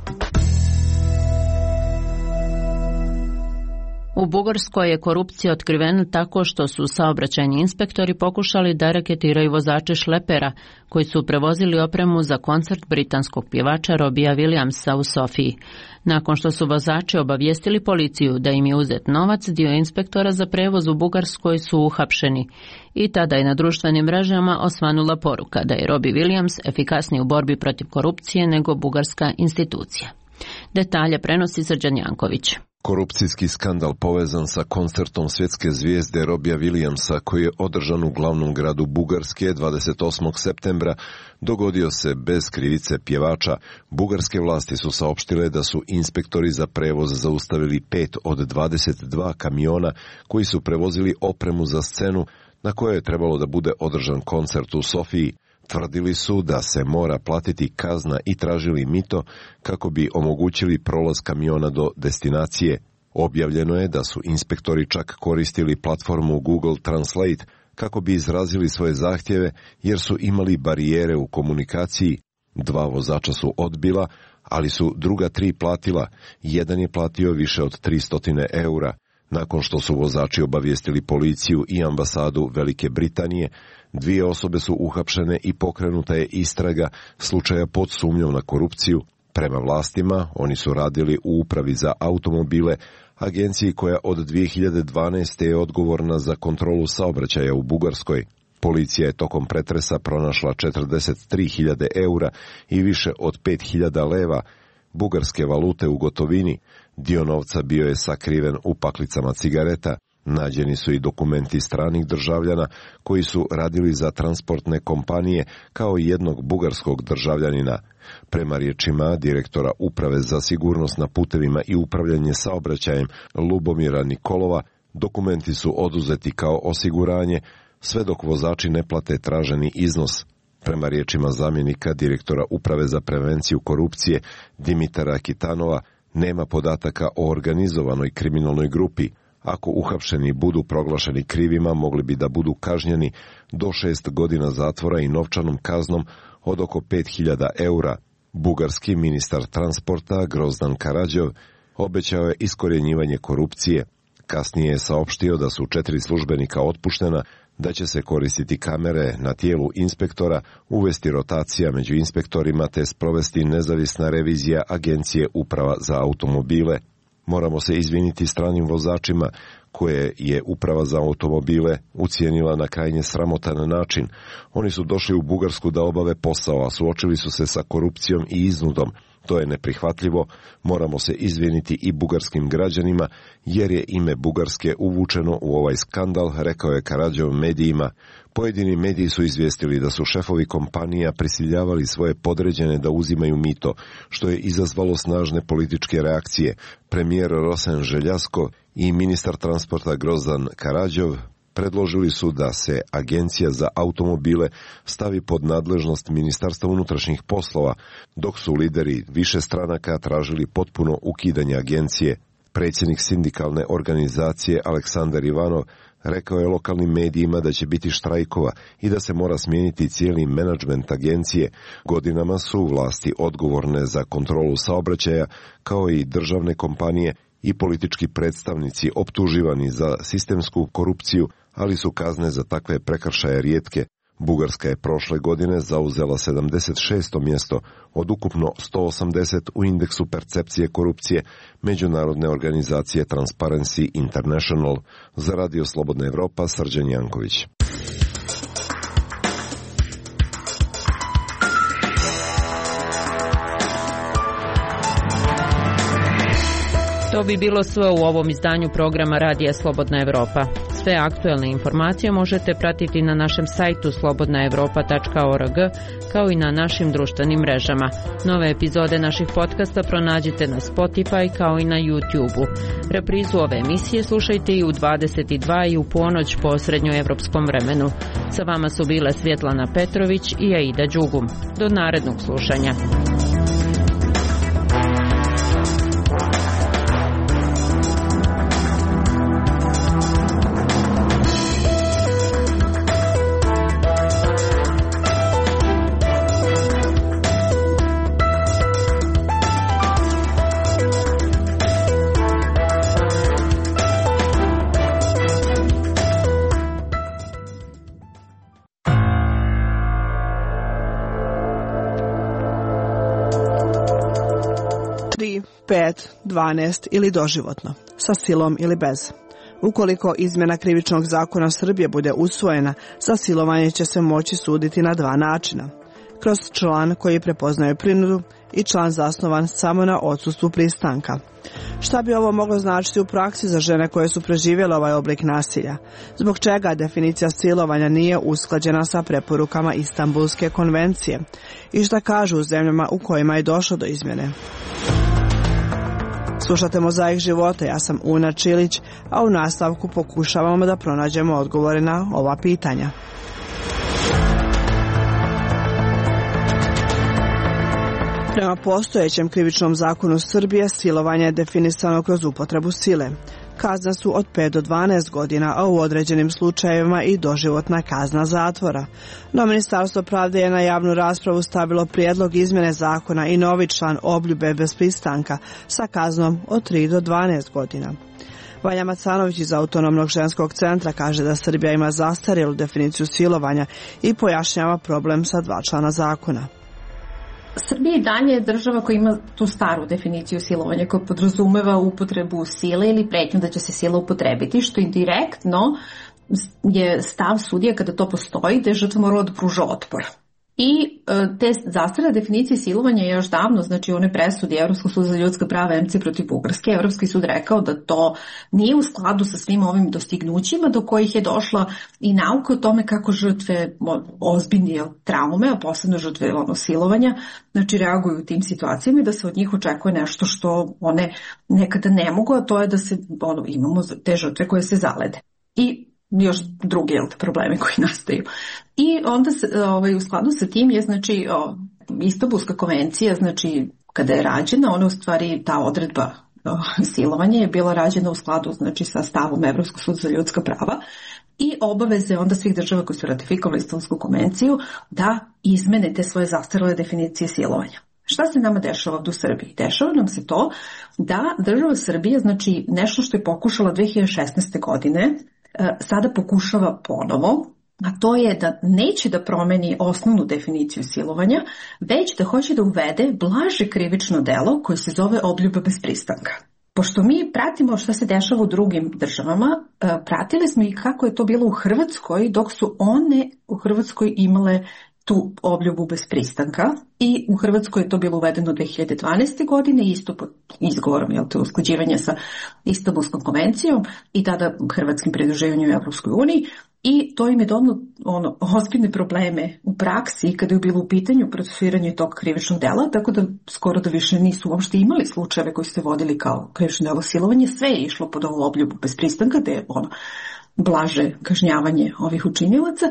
U Bugarskoj je korupcija otkrivena tako što su saobraćajni inspektori pokušali da reketiraju vozače šlepera koji su prevozili opremu za koncert britanskog pjevača Robija Williamsa u Sofiji. Nakon što su vozači obavijestili policiju da im je uzet novac, dio inspektora za prevoz u Bugarskoj su uhapšeni. I tada je na društvenim mrežama osvanula poruka da je Robbie Williams efikasniji u borbi protiv korupcije nego bugarska institucija. Detalje prenosi Srđan Janković. Korupcijski skandal povezan sa koncertom svjetske zvijezde Robija Williamsa koji je održan u glavnom gradu Bugarske dvadeset osmog septembra dogodio se bez krivice pjevača. Bugarske vlasti su saopštile da su inspektori za prevoz zaustavili pet od dvadeset dva kamiona koji su prevozili opremu za scenu na kojoj je trebalo da bude održan koncert u Sofiji. Tvrdili su da se mora platiti kazna i tražili mito kako bi omogućili prolaz kamiona do destinacije. Objavljeno je da su inspektori čak koristili platformu Google Translate kako bi izrazili svoje zahtjeve jer su imali barijere u komunikaciji. Dva vozača su odbila, ali su druga tri platila. Jedan je platio više od tristo eura. Nakon što su vozači obavijestili policiju i ambasadu Velike Britanije, dvije osobe su uhapšene i pokrenuta je istraga slučaja pod sumnjom na korupciju. Prema vlastima, oni su radili u upravi za automobile, agenciji koja od dvije hiljade dvanaeste. je odgovorna za kontrolu saobraćaja u Bugarskoj. Policija je tokom pretresa pronašla četrdeset tri hiljade eura i više od pet hiljada leva, bugarske valute u gotovini. Dio novca bio je sakriven u paklicama cigareta. Nađeni su i dokumenti stranih državljana koji su radili za transportne kompanije kao i jednog bugarskog državljanina. Prema riječima direktora Uprave za sigurnost na putevima i upravljanje saobraćajem Lubomira Nikolova, dokumenti su oduzeti kao osiguranje, sve dok vozači ne plate traženi iznos. Prema riječima zamjenika direktora Uprave za prevenciju korupcije Dimitara Kitanova, nema podataka o organizovanoj kriminalnoj grupi. Ako uhapšeni budu proglašeni krivima, mogli bi da budu kažnjeni do šest godina zatvora i novčanom kaznom od oko pet hiljada eura. Bugarski ministar transporta Grozdan Karadžov obećao je iskorjenjivanje korupcije. Kasnije je saopštio da su četiri službenika otpuštena, da će se koristiti kamere na tijelu inspektora, uvesti rotacija među inspektorima te sprovesti nezavisna revizija agencije Uprava za automobile. Moramo se izviniti stranim vozačima koje je Uprava za automobile ucijenila na krajnje sramotan način. Oni su došli u Bugarsku da obave posao, a suočili su se sa korupcijom i iznudom. To je neprihvatljivo, moramo se izviniti i bugarskim građanima, jer je ime Bugarske uvučeno u ovaj skandal, rekao je Karadžov medijima. Pojedini mediji su izvijestili da su šefovi kompanija prisiljavali svoje podređene da uzimaju mito, što je izazvalo snažne političke reakcije. Premijer Rosen Željasko i ministar transporta Grozdan Karadžov predložili su da se Agencija za automobile stavi pod nadležnost Ministarstva unutrašnjih poslova, dok su lideri više stranaka tražili potpuno ukidanje agencije. Predsjednik sindikalne organizacije Aleksandar Ivanov rekao je lokalnim medijima da će biti štrajkova i da se mora smijeniti cijeli menadžment agencije. Godinama su vlasti odgovorne za kontrolu saobraćaja, kao i državne kompanije i politički predstavnici optuživani za sistemsku korupciju, ali su kazne za takve prekršaje rijetke. Bugarska je prošle godine zauzela sedamdeset šesto mjesto od ukupno sto osamdeset u indeksu percepcije korupcije međunarodne organizacije Transparency International. Za Radio Slobodna Evropa, Srđan Janković. To bi bilo sve u ovom izdanju programa Radija Slobodna Evropa. Sve aktuelne informacije možete pratiti na našem sajtu slobodna evropa tačka org, kao i na našim društvenim mrežama. Nove epizode naših podcasta pronađite na Spotify kao i na YouTube-u. Reprizu ove emisije slušajte i u dvadeset dva i u ponoć po srednjoevropskom vremenu. Sa vama su bile Svjetlana Petrović i Aida Đugum. Do narednog slušanja. pet, dvanaest ili doživotno, sa silom ili bez. Ukoliko izmjena krivičnog zakona Srbije bude usvojena, za silovanje će se moći suditi na dva načina. Kroz član koji prepoznaje prinudu i član zasnovan samo na odsustvu pristanka. Šta bi ovo moglo značiti u praksi za žene koje su preživjele ovaj oblik nasilja? Zbog čega definicija silovanja nije usklađena sa preporukama Istanbulske konvencije? I šta kažu u zemljama u kojima je došlo do izmjene? Slušate Mozaik života, ja sam Una Čilić, a u nastavku pokušavamo da pronađemo odgovore na ova pitanja. Prema postojećem krivičnom zakonu Srbije, silovanje je definisano kroz upotrebu sile. Kazne su od pet do dvanaest godina, a u određenim slučajevima i doživotna kazna zatvora. No Ministarstvo pravde je na javnu raspravu stavilo prijedlog izmjene zakona i novi član obljube bez pristanka sa kaznom od tri do dvanaest godina. Vanja Macanović iz Autonomnog ženskog centra kaže da Srbija ima zastarjelu definiciju silovanja i pojašnjava problem sa dva člana zakona. Srbija i dalje je država koja ima tu staru definiciju silovanja koja podrazumeva upotrebu sile ili pretnju da će se sila upotrebiti, što indirektno je stav sudija kada to postoji da je žrtva morala da pruža otpor. I te zastarjele definicije silovanja je još davno, znači one presudi Evropskog suda za ljudska prava M C protiv Bugarske, Evropski sud rekao da to nije u skladu sa svim ovim dostignućima do kojih je došla i nauka o tome kako žrtve ozbiljne traume, a posebno žrtve ono, silovanja, znači reaguju u tim situacijama i da se od njih očekuje nešto što one nekada ne mogu, a to je da se ono, imamo te žrtve koje se zalede. I još druge probleme koji nastaju. I onda se, ovaj, u skladu sa tim je znači o, Istanbulska konvencija, znači kada je rađena, ona u stvari ta odredba o, silovanja je bila rađena u skladu znači sa stavom Evropskog suda za ljudska prava i obaveze onda svih država koji su ratifikovali Istanbulsku konvenciju da izmene te svoje zastarjele definicije silovanja. Šta se nama dešava ovdje u Srbiji? Dešava nam se to da država Srbije, znači nešto što je pokušala dve hiljade šesnaeste. godine, sada pokušava ponovo, a to je da neće da promeni osnovnu definiciju silovanja, već da hoće da uvede blaže krivično delo koje se zove obljuba bez pristanka. Pošto mi pratimo šta se dešava u drugim državama, pratili smo i kako je to bilo u Hrvatskoj, dok su one u Hrvatskoj imale tu obljubu bez pristanka i u Hrvatskoj je to bilo uvedeno dve hiljade dvanaeste. godine isto pod izgovorom jel, to usklađivanja sa Istanbulskom konvencijom i tada hrvatskim pridruživanjem u Evropskoj uniji i to im je donalo ono, ozbiljne probleme u praksi kada je bilo u pitanju procesuiranje tog krivičnog dela, tako da skoro da više nisu uopšte imali slučajeve koji su se vodili kao krivično delo silovanje, sve je išlo pod ovu obljubu bez pristanka, da je ono blaže kažnjavanje ovih učinilaca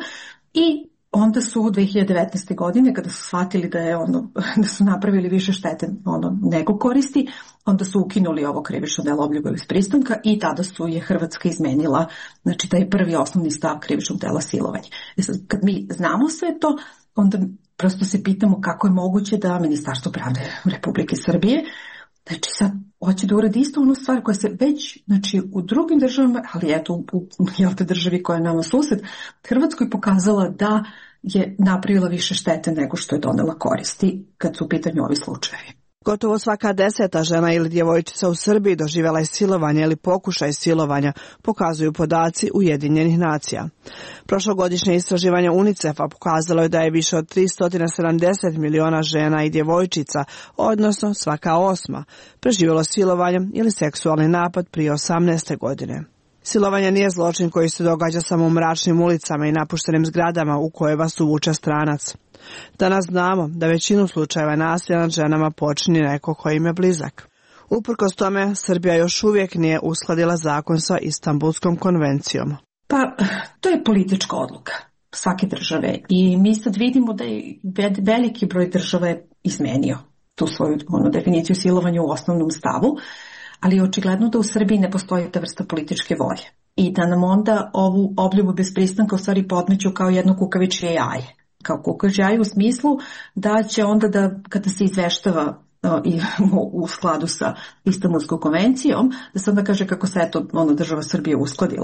i onda su u dve hiljade devetnaeste. godine, kada su shvatili da, je ono, da su napravili više štete ono, nego koristi, onda su ukinuli ovo krivično delo obljuba bez pristanka i tada su je Hrvatska izmenila, znači taj prvi osnovni stav krivičnog dela silovanja. E sad, kad mi znamo sve to, onda prosto se pitamo kako je moguće da Ministarstvo pravde Republike Srbije znači sad hoće da uradi isto onu stvar koja se već, znači u drugim državama, ali eto u, u jel te državi koja je nama sused, Hrvatskoj pokazala da je napravila više štete nego što je donela koristi kad su u pitanju ovi slučajevi. Gotovo svaka deseta žena ili djevojčica u Srbiji doživjela je silovanje ili pokušaj silovanja, pokazuju podaci Ujedinjenih nacija. Prošlogodišnje istraživanje UNICEF-a pokazalo je da je više od tristo sedamdeset miliona žena i djevojčica, odnosno svaka osma, preživjelo silovanje ili seksualni napad prije osamnaeste. godine. Silovanje nije zločin koji se događa samo u mračnim ulicama i napuštenim zgradama u koje vas uvuče stranac. Danas znamo da većinu slučajeva nasilja nad ženama počini neko ko im je blizak. Uprkos tome, Srbija još uvijek nije uskladila zakon sa Istanbulskom konvencijom. Pa, to je politička odluka svake države i mi sad vidimo da je veliki broj država je izmenio tu svoju ono, definiciju silovanja u osnovnom stavu, ali je očigledno da u Srbiji ne postoji ta vrsta političke volje i da nam onda ovu obljubu bez pristanka u stvari podmeću kao jedno kukavičje jaje. Kao kukavičje jaje u smislu da će onda da kada se izveštava i u skladu sa Istanbulskom konvencijom, da se onda kaže kako se eto ono država Srbije uskladila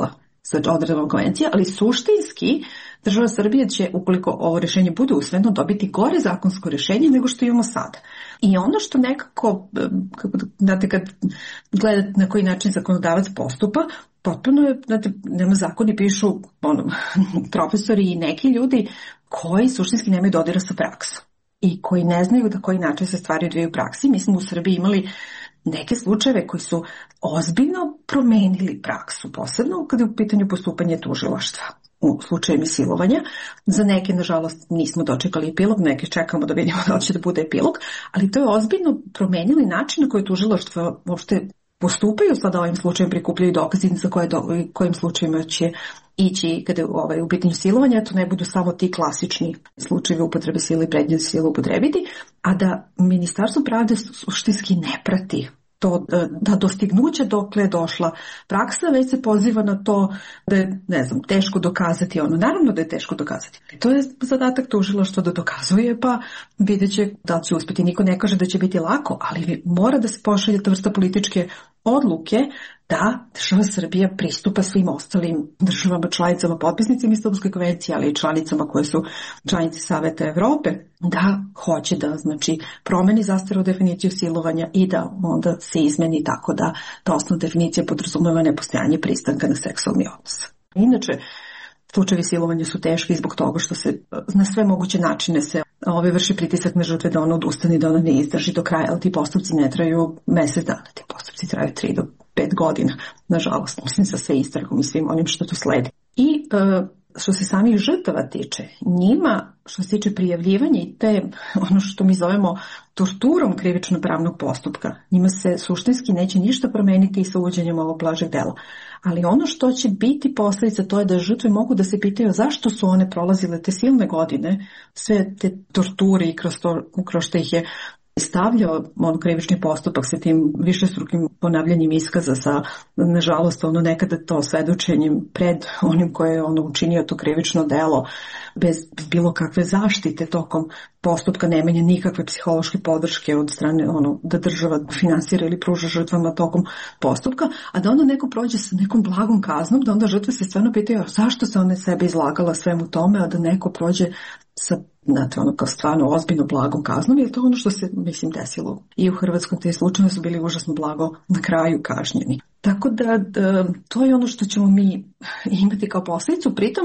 sa odredbama konvencije, ali suštinski država Srbije će, ukoliko ovo rješenje bude usvojeno, dobiti gore zakonsko rješenje nego što imamo sada. I ono što nekako, kako, znate, kad gledate na koji način zakonodavac postupa, potpuno je, znate, nema zakoni, pišu ono, profesori i neki ljudi koji suštinski nemaju dodira sa praksom i koji ne znaju da koji način se stvari odvijaju u praksi. Mi smo u Srbiji imali neke slučajeve koji su ozbiljno promenili praksu, posebno kada je u pitanju postupanje tužilaštva u slučaju silovanja. Za neke, nažalost, nismo dočekali epilog, neke čekamo da vidimo da će da bude epilog, ali to je ozbiljno promenili način na koji tužilaštvo uopšte postupaju. Sada ovim slučajem prikupljaju dokazi za koje do, kojim slučajima će ići kada je ovaj, u pitanju silovanja, to ne budu samo ti klasični slučajevi upotrebe sile i prednje sile upotrebiti, a da Ministarstvo pravde suštinski ne prati to da dostignuće dokle je došla praksa, već se poziva na to da je, ne znam, teško dokazati ono. Naravno da je teško dokazati. To je zadatak tužilaštva da dokazuje, pa vidjet će da li će uspjeti. Niko ne kaže da će biti lako, ali mora da se pošalje ta vrsta političke odluke da država Srbija pristupa svim ostalim državama, članicama, potpisnicima Istanbulske konvencije, ali i članicama koje su članice Saveta Evrope, da hoće da, znači, promeni zastarnu definiciju silovanja i da onda se izmeni tako da ta osnovna definicija podrazumeva nepostojanje pristanka na seksualni odnos. Inače, slučajevi silovanja su teški zbog toga što se na sve moguće načine se ove vrši pritisak na žrtve da ona odustane, da ona ne izdrži do kraja, ali ti postupci ne traju mesec dana, ti postupci traju tri do pet godina, nažalost, mislim, sa sve istragom i svim onim što tu sledi. I e, što se samih žrtava tiče, njima, što se tiče prijavljivanja i te, ono što mi zovemo torturom krivično-pravnog postupka, njima se suštinski neće ništa promeniti i sa uvođenjem ovog blažeg dela. Ali ono što će biti posljedica, to je da žrtve mogu da se pitaju zašto su one prolazile te silne godine, sve te torture i kroz, to, kroz što ih je stavljao on krivični postupak sa tim višestrukim ponavljanjem iskaza, sa, nažalost, ono nekada to svedočenjem pred onim koje je ono učinio to krivično delo, bez bilo kakve zaštite tokom postupka, nemanje nikakve psihološke podrške od strane ono da država finansira ili pruža žrtvama tokom postupka, a da onda neko prođe sa nekom blagom kaznom, da onda žrtve se stvarno pitaju zašto se ona sebe izlagala svemu tome, a da neko prođe sa, znate, ono kao stvarno ozbiljno blagom kaznom, jer to ono što se, mislim, desilo. I u Hrvatskom te slučajeve su bili užasno blago na kraju kažnjeni. Tako da, da to je ono što ćemo mi imati kao posljedicu. Pritom,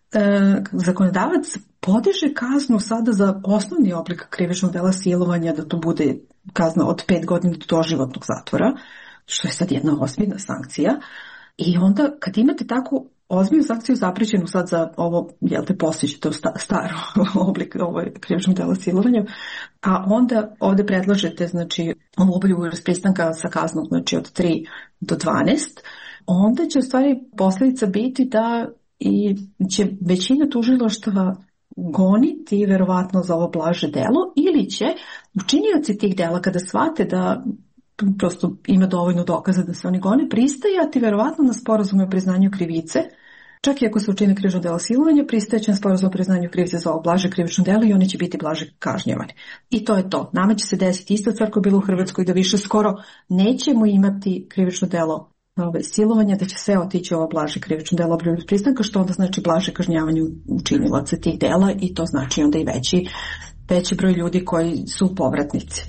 e, zakonodavac podiže kaznu sada za osnovni oblik krivičnog dela silovanja, da to bude kazna od pet godina do doživotnog zatvora, što je sad jedna ozbiljna sankcija. I onda kad imate takvu ozbiljnu sankciju zaprećenu sad za ovo, jel te postići, to staro oblik ovaj, krivičnog dela silovanja, a onda ovdje predlažete, znači, ovu obolju pristanka sa kaznom, znači, od tri do dvanaest, onda će u stvari posljedica biti da i će većina tužilaštava goniti verovatno za ovo blaže delo, ili će učinioci tih dela kada shvate da prosto ima dovoljno dokaza da se oni gone, pristajati verovatno na sporazume o priznanju krivice, čak i ako se učine krivično delo silovanja, pristajeće na sporazum o priznanju krivice za ovo blaže krivično delo i oni će biti blaže kažnjavani. I to je to. Nama će se desiti ista stvar koja je bila u Hrvatskoj, da više skoro nećemo imati krivično delo ove, silovanja, da će sve otići ovo blaže krivično delo oboljuljivog pristanka, što onda znači blaže kažnjavanje učinilaca tih dela i to znači onda i veći, veći broj ljudi koji su povratnici.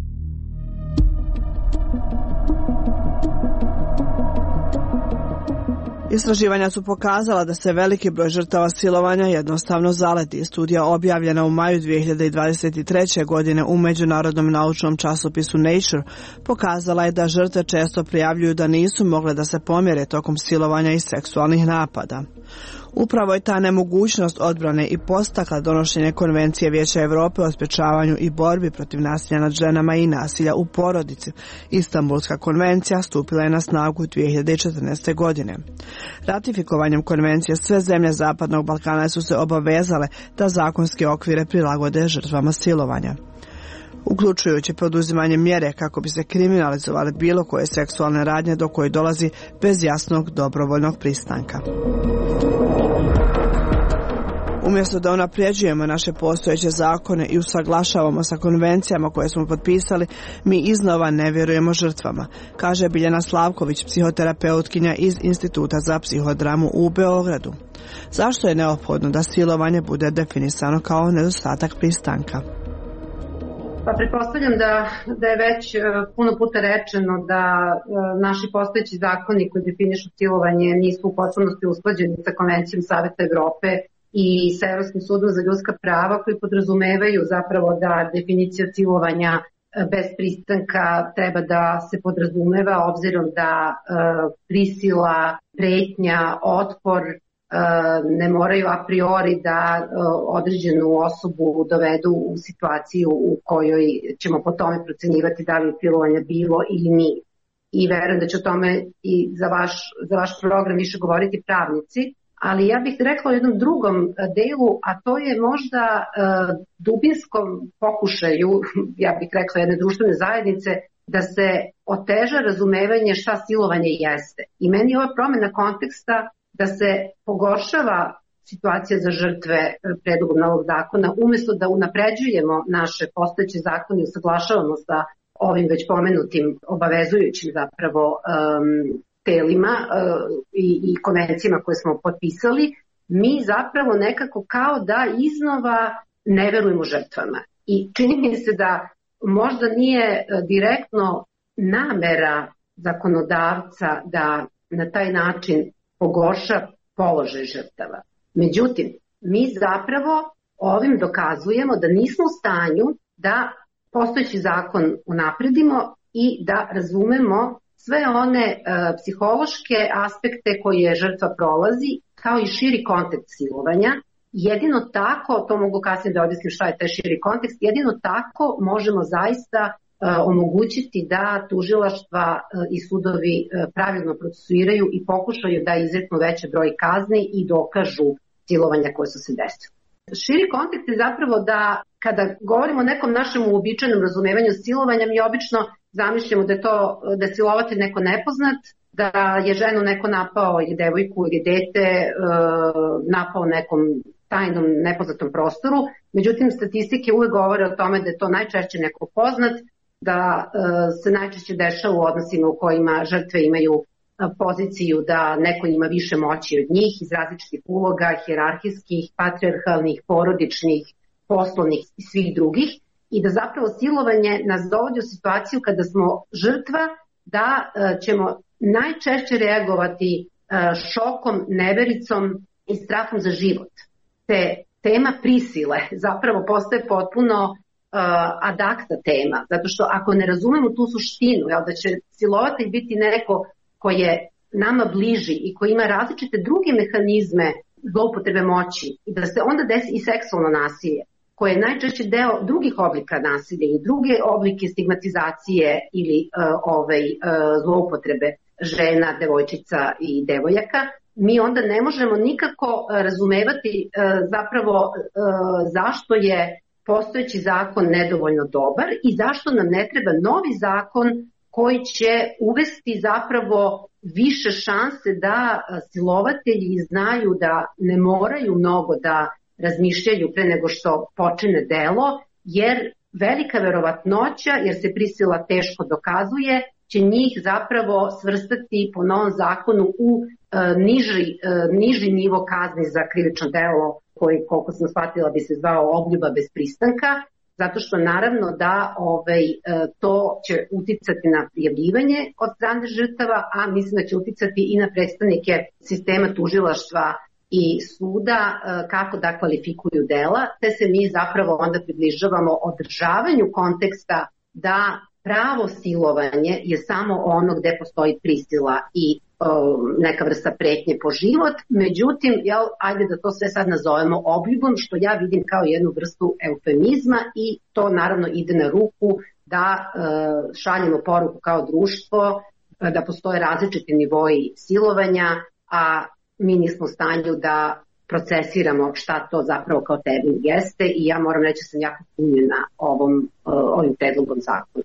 Istraživanja su pokazala da se veliki broj žrtava silovanja jednostavno zaleti. Studija objavljena u maju dvije hiljade dvadeset treće. godine u međunarodnom naučnom časopisu Nature pokazala je da žrtve često prijavljuju da nisu mogle da se pomjere tokom silovanja i seksualnih napada. Upravo je ta nemogućnost odbrane i postakla donošenje Konvencije Vijeća Europe o sprečavanju i borbi protiv nasilja nad ženama i nasilja u porodici. Istanbulska konvencija stupila je na snagu dvije hiljade četrnaeste. godine. Ratifikovanjem konvencije sve zemlje Zapadnog Balkana su se obavezale da zakonske okvire prilagode žrtvama silovanja, uključujući poduzimanje mjere kako bi se kriminalizovale bilo koje seksualne radnje do koje dolazi bez jasnog dobrovoljnog pristanka. Umjesto da unapređujemo naše postojeće zakone i usaglašavamo sa konvencijama koje smo potpisali, mi iznova ne vjerujemo žrtvama, kaže Biljana Slavković, psihoterapeutkinja iz Instituta za psihodramu u Beogradu. Zašto je neophodno da silovanje bude definisano kao nedostatak pristanka? Pa pretpostavljam da, da je već puno puta rečeno da naši postojeći zakoni koji definišu silovanje nisu u potpunosti usklađeni sa Konvencijom Saveta Evrope i sa Evropskim sudom za ljudska prava, koji podrazumevaju zapravo da definicija silovanja bez pristanka treba da se podrazumeva obzirom da prisila, pretnja, otpor ne moraju a priori da određenu osobu dovedu u situaciju u kojoj ćemo po tome procenjivati da li silovanja bilo ili nije. I verujem da će o tome i za vaš, za vaš program više govoriti pravnici, ali ja bih rekla o jednom drugom delu, a to je možda uh, dubinskom pokušaju, ja bih rekla jedne društvene zajednice, da se oteža razumevanje šta silovanje jeste. I meni ova promjena konteksta da se pogoršava situacija za žrtve predlogom novog zakona, umjesto da unapređujemo naše postojeće zakone i usaglašavamo sa ovim već pomenutim obavezujućim zapravo um, telima uh, i, i konvencijama koje smo potpisali, mi zapravo nekako kao da iznova ne verujemo žrtvama. I čini mi se da možda nije direktno namera zakonodavca da na taj način pogorša položaj žrtava. Međutim, mi zapravo ovim dokazujemo da nismo u stanju da postojeći zakon unapredimo i da razumemo sve one e, psihološke aspekte koje žrtva prolazi, kao i širi kontekst silovanja. Jedino tako, to mogu kasnije da objasnim šta je taj širi kontekst, jedino tako možemo zaista omogućiti da tužilaštva i sudovi pravilno procesuiraju i pokušaju da izreknu veći broj kazni i dokažu silovanja koje su se desile. Širi kontekst je zapravo da kada govorimo o nekom našem uobičajenom razumevanju silovanja, mi obično zamišljamo da je to da je silovatelj neko nepoznat, da je ženu neko napao ili devojku ili dete napao nekom tajnom nepoznatom prostoru. Međutim, statistike uvijek govore o tome da je to najčešće neko poznat, da e, se najčešće dešava u odnosima u kojima žrtve imaju e, poziciju da neko ima više moći od njih iz različitih uloga, hijerarhijskih, patrijarhalnih, porodičnih, poslovnih i svih drugih, i da zapravo silovanje nas dovodi u situaciju kada smo žrtva, da e, ćemo najčešće reagovati e, šokom, nevericom i strahom za život. Te tema prisile zapravo postaje potpuno Uh, ad acta tema, zato što ako ne razumemo tu suštinu, jel, da će silovatelj biti neko ko je nama bliži i ko ima različite druge mehanizme zloupotrebe moći, i da se onda desi i seksualno nasilje, koje je najčešće deo drugih oblika nasilja i druge oblike stigmatizacije ili uh, ovaj, uh, zloupotrebe žena, devojčica i devojaka, mi onda ne možemo nikako uh, razumevati uh, zapravo uh, zašto je postojeći zakon nedovoljno dobar i zašto nam ne treba novi zakon koji će uvesti zapravo više šanse da silovatelji znaju da ne moraju mnogo da razmišljaju pre nego što počine delo, jer velika verovatnoća, jer se prisila teško dokazuje, će njih zapravo svrstati po novom zakonu u e, niži, e, niži nivo kazni za krivično delo koji, koliko sam shvatila, bi se zvao obljuba bez pristanka, zato što naravno da ovaj, to će uticati na prijavljivanje od strane žrtava, a mislim da će uticati i na predstavnike sistema tužilaštva i suda kako da kvalifikuju dela, te se mi zapravo onda približavamo održavanju konteksta da pravo silovanje je samo ono gde postoji prisila i neka vrsta pretnje po život, međutim, jel, ajde da to sve sad nazovemo obljubom, što ja vidim kao jednu vrstu eufemizma, i to naravno ide na ruku da e, šaljemo poruku kao društvo da postoje različiti nivoji silovanja, a mi nismo u stanju da procesiramo šta to zapravo kao termin jeste, i ja moram reći da sam jako punjena ovom, ovim predlogom zakona.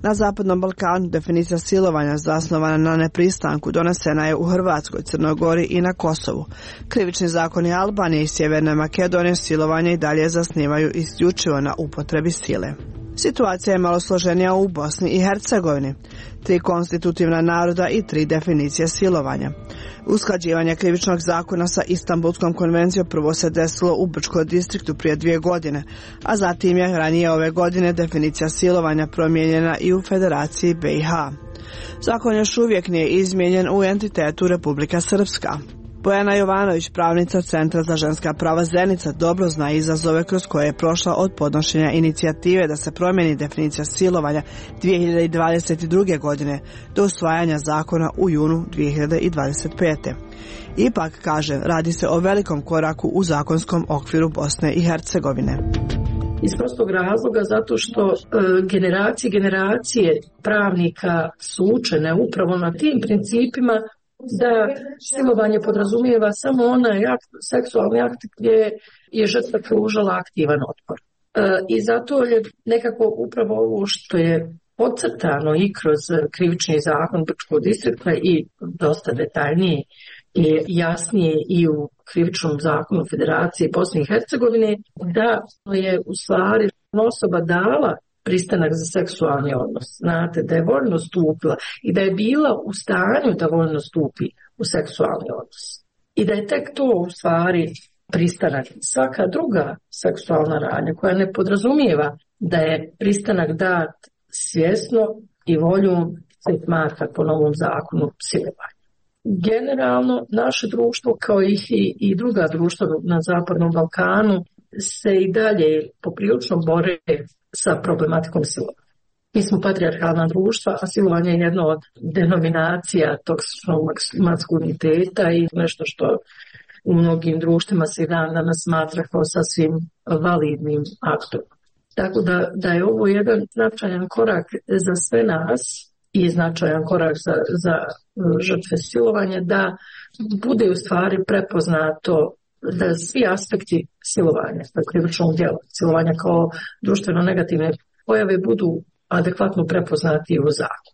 Na Zapadnom Balkanu definicija silovanja zasnovana na nepristanku donesena je u Hrvatskoj, Crnoj Gori i na Kosovu. Krivični zakoni Albanije i Sjeverne Makedonije silovanje i dalje zasnivaju isključivo na upotrebi sile. Situacija je malo složenija u Bosni i Hercegovini. Tri konstitutivna naroda i tri definicije silovanja. Usklađivanje krivičnog zakona sa Istanbulskom konvencijom prvo se desilo u Brčkom distriktu prije dvije godine, a zatim je ranije ove godine definicija silovanja promijenjena i u Federaciji B i H. Zakon još uvijek nije izmijenjen u entitetu Republika Srpska. Bojana Jovanović, pravnica Centra za ženska prava Zenica, dobro zna izazove kroz koje je prošla od podnošenja inicijative da se promijeni definicija silovanja dvije hiljade dvadeset druge. godine do usvajanja zakona u junu dvije hiljade dvadeset pete. Ipak, kaže, radi se o velikom koraku u zakonskom okviru Bosne i Hercegovine. Iz prostog razloga zato što e, generacije generacije pravnika su učene upravo na tim principima da silovanje podrazumijeva samo onaj akt, seksualni akt gdje je žrtva pružala aktivan otpor. E, I zato je nekako upravo ovo što je podcrtano i kroz krivični zakon Brčkog distrikta i dosta detaljnije i jasnije i u krivičnom zakonu Federacije Bosne i Hercegovine, da je u stvari osoba dala pristanak za seksualni odnos. Znate, da je voljno stupila i da je bila u stanju da voljno stupi u seksualni odnos. I da je tek to u stvari pristanak. Svaka druga seksualna radnja koja ne podrazumijeva da je pristanak dat svjesno i voljom se smatra po novom zakonu silovanja. Generalno, naše društvo, kao i, i druga društva na Zapadnom Balkanu, se i dalje poprilično bore sa problematikom silovanja. Mi smo patrijarhalna društva, a silovanje je jedna od denominacija toksičnog maskuliniteta i nešto što u mnogim društvima se i dan danas smatra kao sasvim validnim aktom. Tako da, da je ovo jedan značajan korak za sve nas i značajan korak za, za žrtve silovanja, da bude u stvari prepoznato da svi aspekti silovanja, krivičnog djela, silovanja kao društveno negativne pojave budu adekvatno prepoznati u zakonu.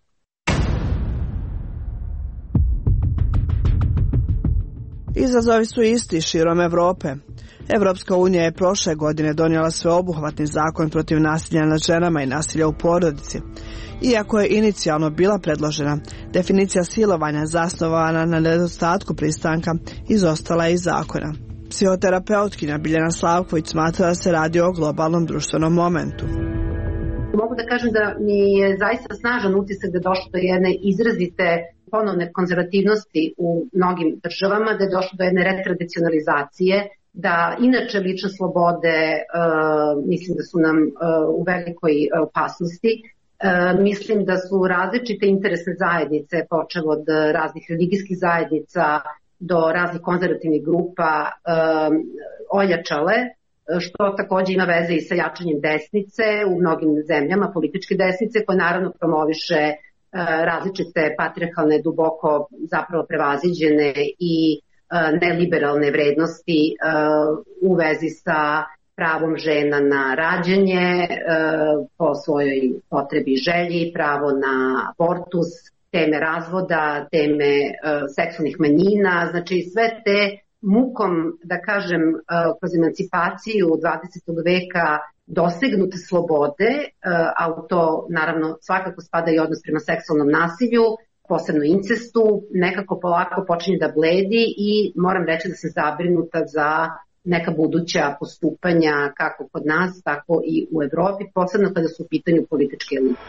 Izazovi su isti širom Evrope. Evropska unija je prošle godine donijela sveobuhvatni zakon protiv nasilja nad ženama i nasilja u porodici. Iako je inicijalno bila predložena, definicija silovanja zasnovana na nedostatku pristanka izostala je iz zakona. Psihoterapeutkinja Biljana Slavković smatra da se radi o globalnom društvenom momentu. Mogu da kažem da mi je zaista snažan utisak da je došlo do jedne izrazite ponovne konzervativnosti u mnogim državama, da je došlo do jedne retradicionalizacije, da inače lične slobode uh, mislim da su nam uh, u velikoj opasnosti. Uh, mislim da su različite interesne zajednice, počev od raznih religijskih zajednica do raznih konzervativnih grupa, um, ojačale, što takođe ima veze i sa jačanjem desnice u mnogim zemljama, političke desnice, koje naravno promoviše uh, različite patrijarhalne, duboko zapravo prevaziđene i uh, neliberalne vrednosti uh, u vezi sa pravom žena na rađanje uh, po svojoj potrebi i želji, pravo na abortus, teme razvoda, teme uh, seksualnih manjina, znači sve te mukom, da kažem, uh, kroz emancipaciju dvadesetog veka dosegnute slobode, uh, a u to naravno svakako spada i odnos prema seksualnom nasilju, posebno incestu, nekako polako počinje da bledi i moram reći da sam zabrinuta za neka buduća postupanja kako kod nas, tako i u Evropi, posebno kada su u pitanju političke elite.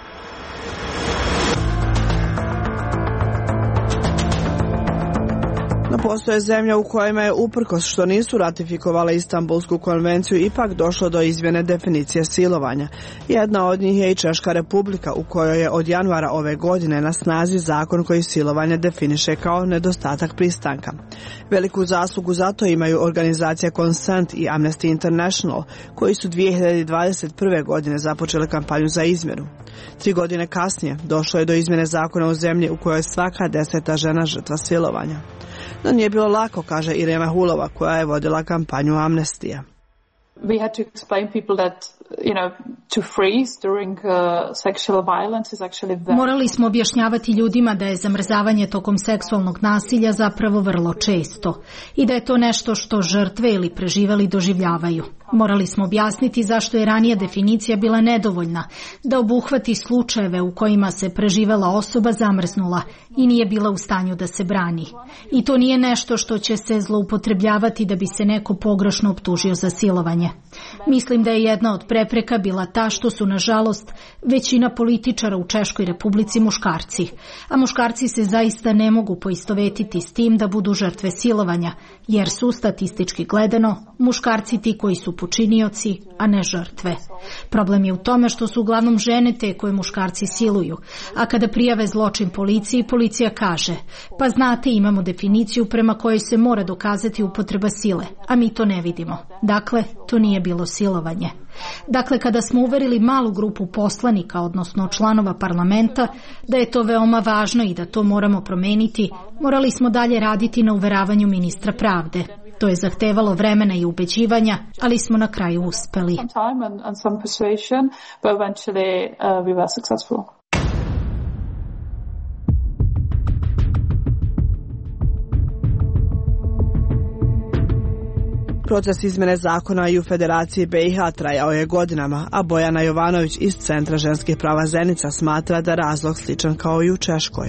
No postoje zemlje u kojima je uprkos što nisu ratifikovale Istanbulsku konvenciju ipak došlo do izmjene definicije silovanja. Jedna od njih je i Češka Republika u kojoj je od januara ove godine na snazi zakon koji silovanje definiše kao nedostatak pristanka. Veliku zaslugu za to imaju organizacija Consent i Amnesty International koji su dvije hiljade dvadeset prve. godine započele kampanju za izmjenu. Tri godine kasnije došlo je do izmjene zakona u zemlji u kojoj je svaka deseta žena žrtva silovanja. No nije bilo lako, kaže Irena Hulova, koja je vodila kampanju Amnestija. we had to explain people that, you know, to freeze during uh, sexual violence is actually very... Morali smo objašnjavati ljudima da je zamrzavanje tokom seksualnog nasilja zapravo vrlo često i da je to nešto što žrtve ili preživeli doživljavaju. Morali smo objasniti zašto je ranija definicija bila nedovoljna, da obuhvati slučajeve u kojima se preživela osoba zamrznula i nije bila u stanju da se brani. I to nije nešto što će se zloupotrebljavati da bi se neko pogrešno optužio za silovanje. Mislim da je jedna od prepreka bila ta što su, nažalost, većina političara u Češkoj Republici muškarci, a muškarci se zaista ne mogu poistovetiti s tim da budu žrtve silovanja, jer su, statistički gledano, muškarci ti koji su počinioci, a ne žrtve. Problem je u tome što su uglavnom žene te koje muškarci siluju, a kada prijave zločin policiji, policija kaže, pa znate, imamo definiciju prema kojoj se mora dokazati upotreba sile, a mi to ne vidimo. Dakle, to nije bilo silovanje. Dakle, kada smo uverili malu grupu poslanika, odnosno članova parlamenta, da je to veoma važno i da to moramo promeniti, morali smo dalje raditi na uveravanju ministra pravde. To je zahtevalo vremena i ubeđivanja, ali smo na kraju uspeli. Proces izmene zakona i u Federaciji B i H trajao je godinama, a Bojana Jovanović iz Centra ženskih prava Zenica smatra da razlog sličan kao i u Češkoj.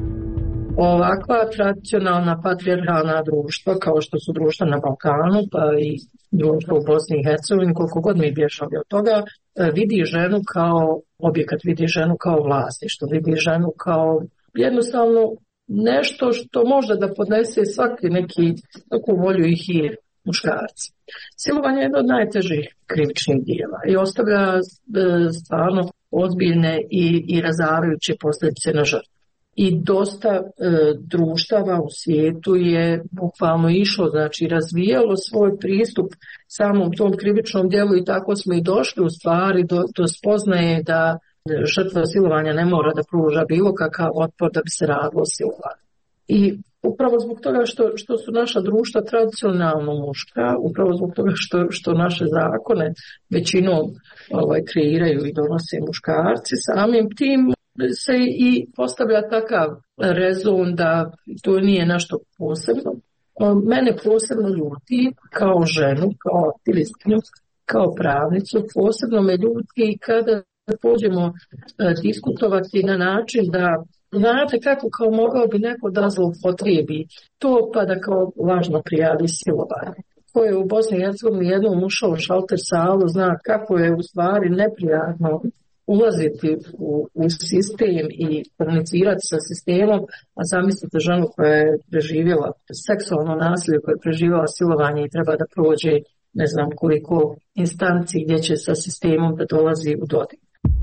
Ovakva tradicionalna patrijarhalna društva, kao što su društva na Balkanu, pa i društvo u Bosni i Hercegovini, koliko god mi bježali od toga, vidi ženu kao objekat, vidi ženu kao vlasništvo, vidi ženu kao jednostavno nešto što može da podnese svaki neki neku volju i hir muškarci. Silovanje je jedno od najtežih krivičnih dijela i ostavlja e, stvarno ozbiljne i, i razarajuće posljedice na žrtvu. I dosta e, društava u svijetu je bukvalno išlo, znači razvijalo svoj pristup samom tom krivičnom dijelu i tako smo i došli u stvari do, do spoznaje da žrtva silovanja ne mora da pruža bilo kakav otpor da bi se radilo silovanje. I upravo zbog toga što, što su naša društva tradicionalno muška, upravo zbog toga što, što naše zakone većinom ovaj, kreiraju i donose muškarci, samim tim se i postavlja takav rezon da to nije nešto posebno. Mene posebno ljuti kao ženu, kao aktivistkinju, kao pravnicu, posebno me ljuti kada pođemo diskutovati na način da znate kako kao mogao bi neko da zloupotrijebi to pa da kao lažno prijavi silovanje. Ko je u Bosni i Hercegovini jednom ušao u šalter salu, zna kako je u stvari neprijatno ulaziti u, u sistem i komunicirati sa sistemom, a zamislite ženu koja je preživjela seksualno nasilje, koja je preživjela silovanje i treba da prođe ne znam koliko instanci gdje će sa sistemom da dolazi u dodir.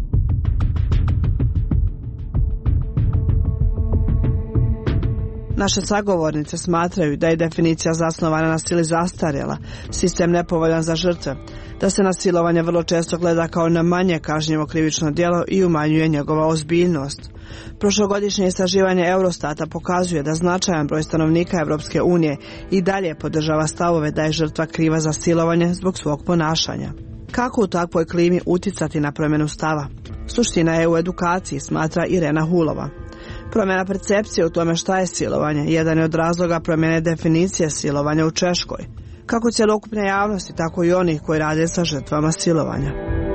Naše sagovornice smatraju da je definicija zasnovana na sili zastarjela, sistem nepovoljan za žrtve, da se na silovanje vrlo često gleda kao na manje kažnjivo krivično djelo i umanjuje njegova ozbiljnost. Prošlogodišnje istraživanje Eurostata pokazuje da značajan broj stanovnika Europske unije i dalje podržava stavove da je žrtva kriva za silovanje zbog svog ponašanja. Kako u takvoj klimi uticati na promjenu stava? Suština je u edukaciji, smatra Irena Hulova. Promjena percepcije u tome šta je silovanje jedan je od razloga promjene definicije silovanja u Češkoj. Kako cjelokupne javnosti, tako i onih koji rade sa žrtvama silovanja.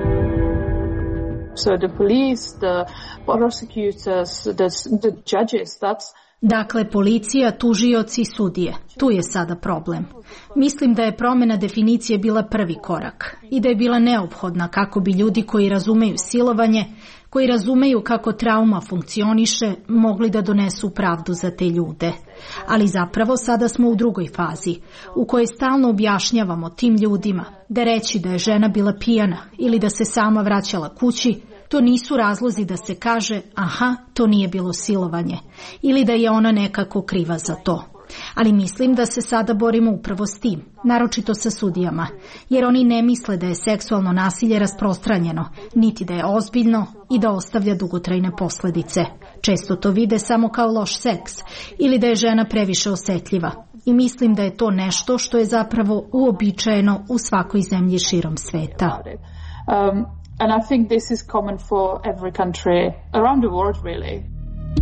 So the police, the prosecutors, the, the judges, that's Dakle, policija, tužioci, sudije. Tu je sada problem. Mislim da je promjena definicije bila prvi korak i da je bila neophodna kako bi ljudi koji razumeju silovanje, koji razumeju kako trauma funkcioniše, mogli da donesu pravdu za te ljude. Ali zapravo sada smo u drugoj fazi, u kojoj stalno objašnjavamo tim ljudima da reći da je žena bila pijana ili da se sama vraćala kući, to nisu razlozi da se kaže, aha, to nije bilo silovanje, ili da je ona nekako kriva za to. Ali mislim da se sada borimo upravo s tim, naročito sa sudijama, jer oni ne misle da je seksualno nasilje rasprostranjeno, niti da je ozbiljno i da ostavlja dugotrajne posljedice. Često to vide samo kao loš seks ili da je žena previše osjetljiva. i mislim da je to nešto što je zapravo uobičajeno u svakoj zemlji širom sveta. Um, and I think this is common for every country around the world, really.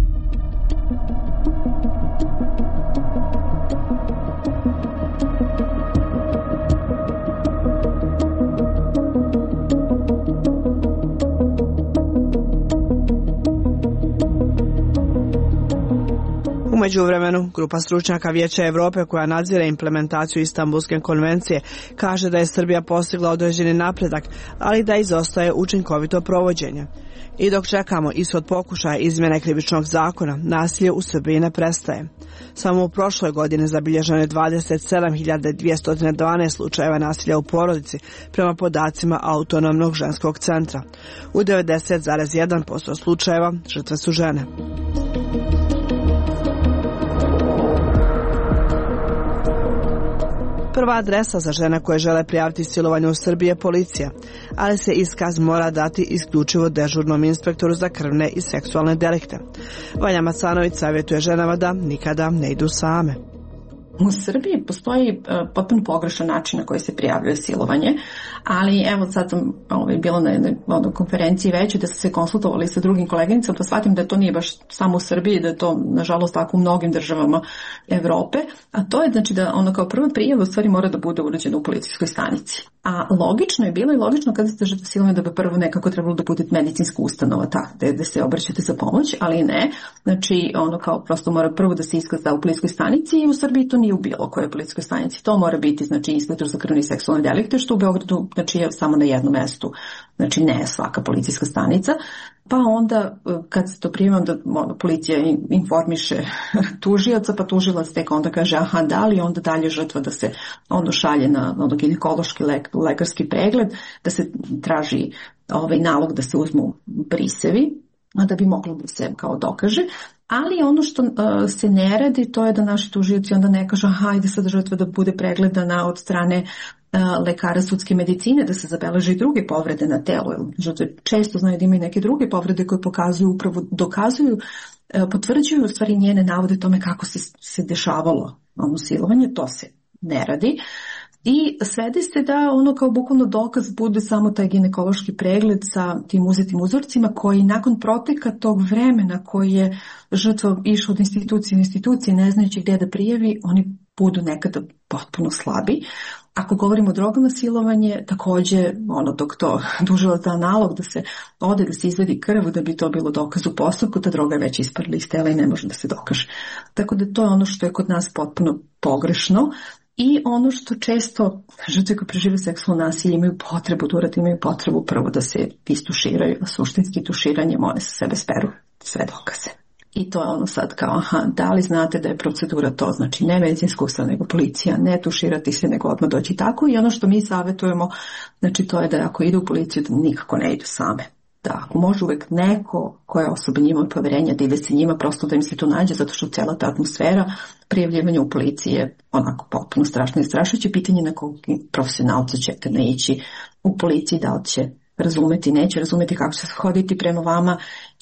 U međuvremenu, grupa stručnjaka Vijeća Evrope koja nadzire implementaciju Istanbulske konvencije kaže da je Srbija postigla određeni napredak, ali da izostaje učinkovito provođenje. I dok čekamo ishod pokušaja izmjene krivičnog zakona, nasilje u Srbiji ne prestaje. Samo u prošloj godini zabilježeno je dvadeset sedam hiljada dvjesto dvanaest slučajeva nasilja u porodici prema podacima Autonomnog ženskog centra. U devedeset zarez jedan posto slučajeva žrtve su žene. Prva adresa za žene koje žele prijaviti silovanje u Srbiji je policija, ali se iskaz mora dati isključivo dežurnom inspektoru za krvne i seksualne delikte. Vanja Macanović savjetuje ženama da nikada ne idu same. U Srbiji postoji uh, potpuno pogrešan način na koji se prijavljuje silovanje, ali evo sad sam ovaj, bila na jednoj ono, konferenciji većoj da su se konsultovali sa drugim koleginicama, pa shvatim da to nije baš samo u Srbiji, da je to nažalost tako u mnogim državama Evrope, a to je znači da ono kao prva prijava u stvari mora da bude urađena u policijskoj stanici. A logično je bilo i logično kada ste žrtva silovanja da bi prvo nekako trebalo da bude medicinska ustanova ta, da, da se obraćate za pomoć, ali ne. Znači ono kao prosto mora prvo da se iskaza u policijskoj stanici i u Srbiji to nije u bilo kojoj policijskoj stanici. To mora biti znači inspektor za krvne i seksualne delikte, što u Beogradu znači je samo na jednom mestu. Znači ne svaka policijska stanica. Pa onda kad se to prima, onda ono, policija informiše tužioca, pa tužilac tek onda kaže aha da li, onda dalje žrtva da se ono šalje na ono, ginekološki lek, lekarski pregled, da se traži ovaj nalog da se uzmu brisevi, a da bi moglo da se kao dokaže. Ali ono što uh, se ne radi, to je da naši tužioci onda ne kažu aha, ajde sad žrtva da bude pregledana od strane uh, lekara sudske medicine, da se zabeleže i druge povrede na telo. Žrtve često znaju da imaju neke druge povrede koje pokazuju, upravo dokazuju, uh, potvrđuju u stvari njene navode tome kako se, se dešavalo ono silovanje, to se ne radi. I svede se da ono kao bukvalno dokaz bude samo taj ginekološki pregled sa tim uzetim uzorcima koji nakon proteka tog vremena koji je žrtva išla od institucije u institucije ne znajući gdje da prijavi, oni budu nekada potpuno slabi. Ako govorimo o drogama, silovanje, također ono dok to tužilac da nalog da se ode, da se izvedi krv, da bi to bilo dokaz u postupku, ta droga je već isparila iz tela i ne može da se dokaže. Tako da to je ono što je kod nas potpuno pogrešno. I ono što često žrtve koje prežive seksualno nasilje imaju potrebu da urade, imaju potrebu prvo da se istuširaju, a suštinski tuširanjem one sa sebe speru sve dokaze. I to je ono sad kao, aha, da li znate da je procedura to, znači ne medicinska ustanova, nego policija, ne tuširati se, nego odmah doći tako. I ono što mi savjetujemo, znači to je da ako idu u policiju, da nikako ne idu same. Da, može uvek neko koja osoba njima od poverenja da ide se njima, prosto da im se tu nađe, zato što cijela ta atmosfera prijavljivanja u policiji je onako potpuno strašno i strašujuće. Pitanje na kog profesionalca ćete naići u policiji, da li će razumeti, neće razumeti kako će se hoditi prema vama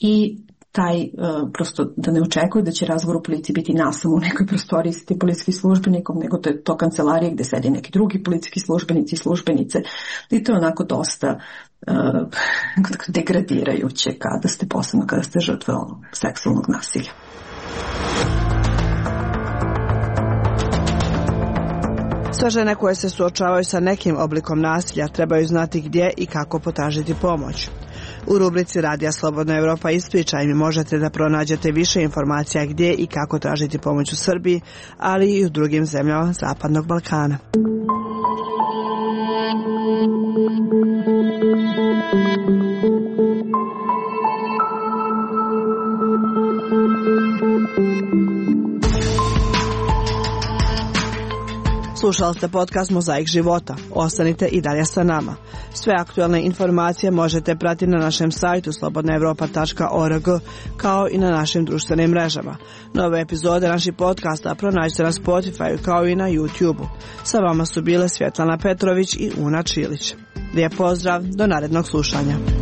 i taj uh, prosto da ne očekuju da će razgovor u policiji biti nasamo u nekoj prostoriji sa tim policijskim službenikom, nego to je to kancelarije gde sedi neki drugi policijski službenici i službenice i to je onako dosta uh, degradirajuće kada ste, posebno kada ste žrtve ono, seksualnog nasilja. Sve žene koje se suočavaju sa nekim oblikom nasilja trebaju znati gdje i kako potražiti pomoć. U rubrici Radija Slobodna Evropa ispričaj mi možete da pronađete više informacija gdje i kako tražiti pomoć u Srbiji, ali i u drugim zemljama Zapadnog Balkana. Slušali ste podcast Mozaik života. Ostanite i dalje sa nama. Sve aktualne informacije možete pratiti na našem sajtu slobodna evropa tačka org kao i na našim društvenim mrežama. Nove epizode naših podcasta pronađite na Spotify kao i na YouTube. Sa vama su bile Svjetlana Petrović i Una Čilić. Lijep pozdrav, do narednog slušanja.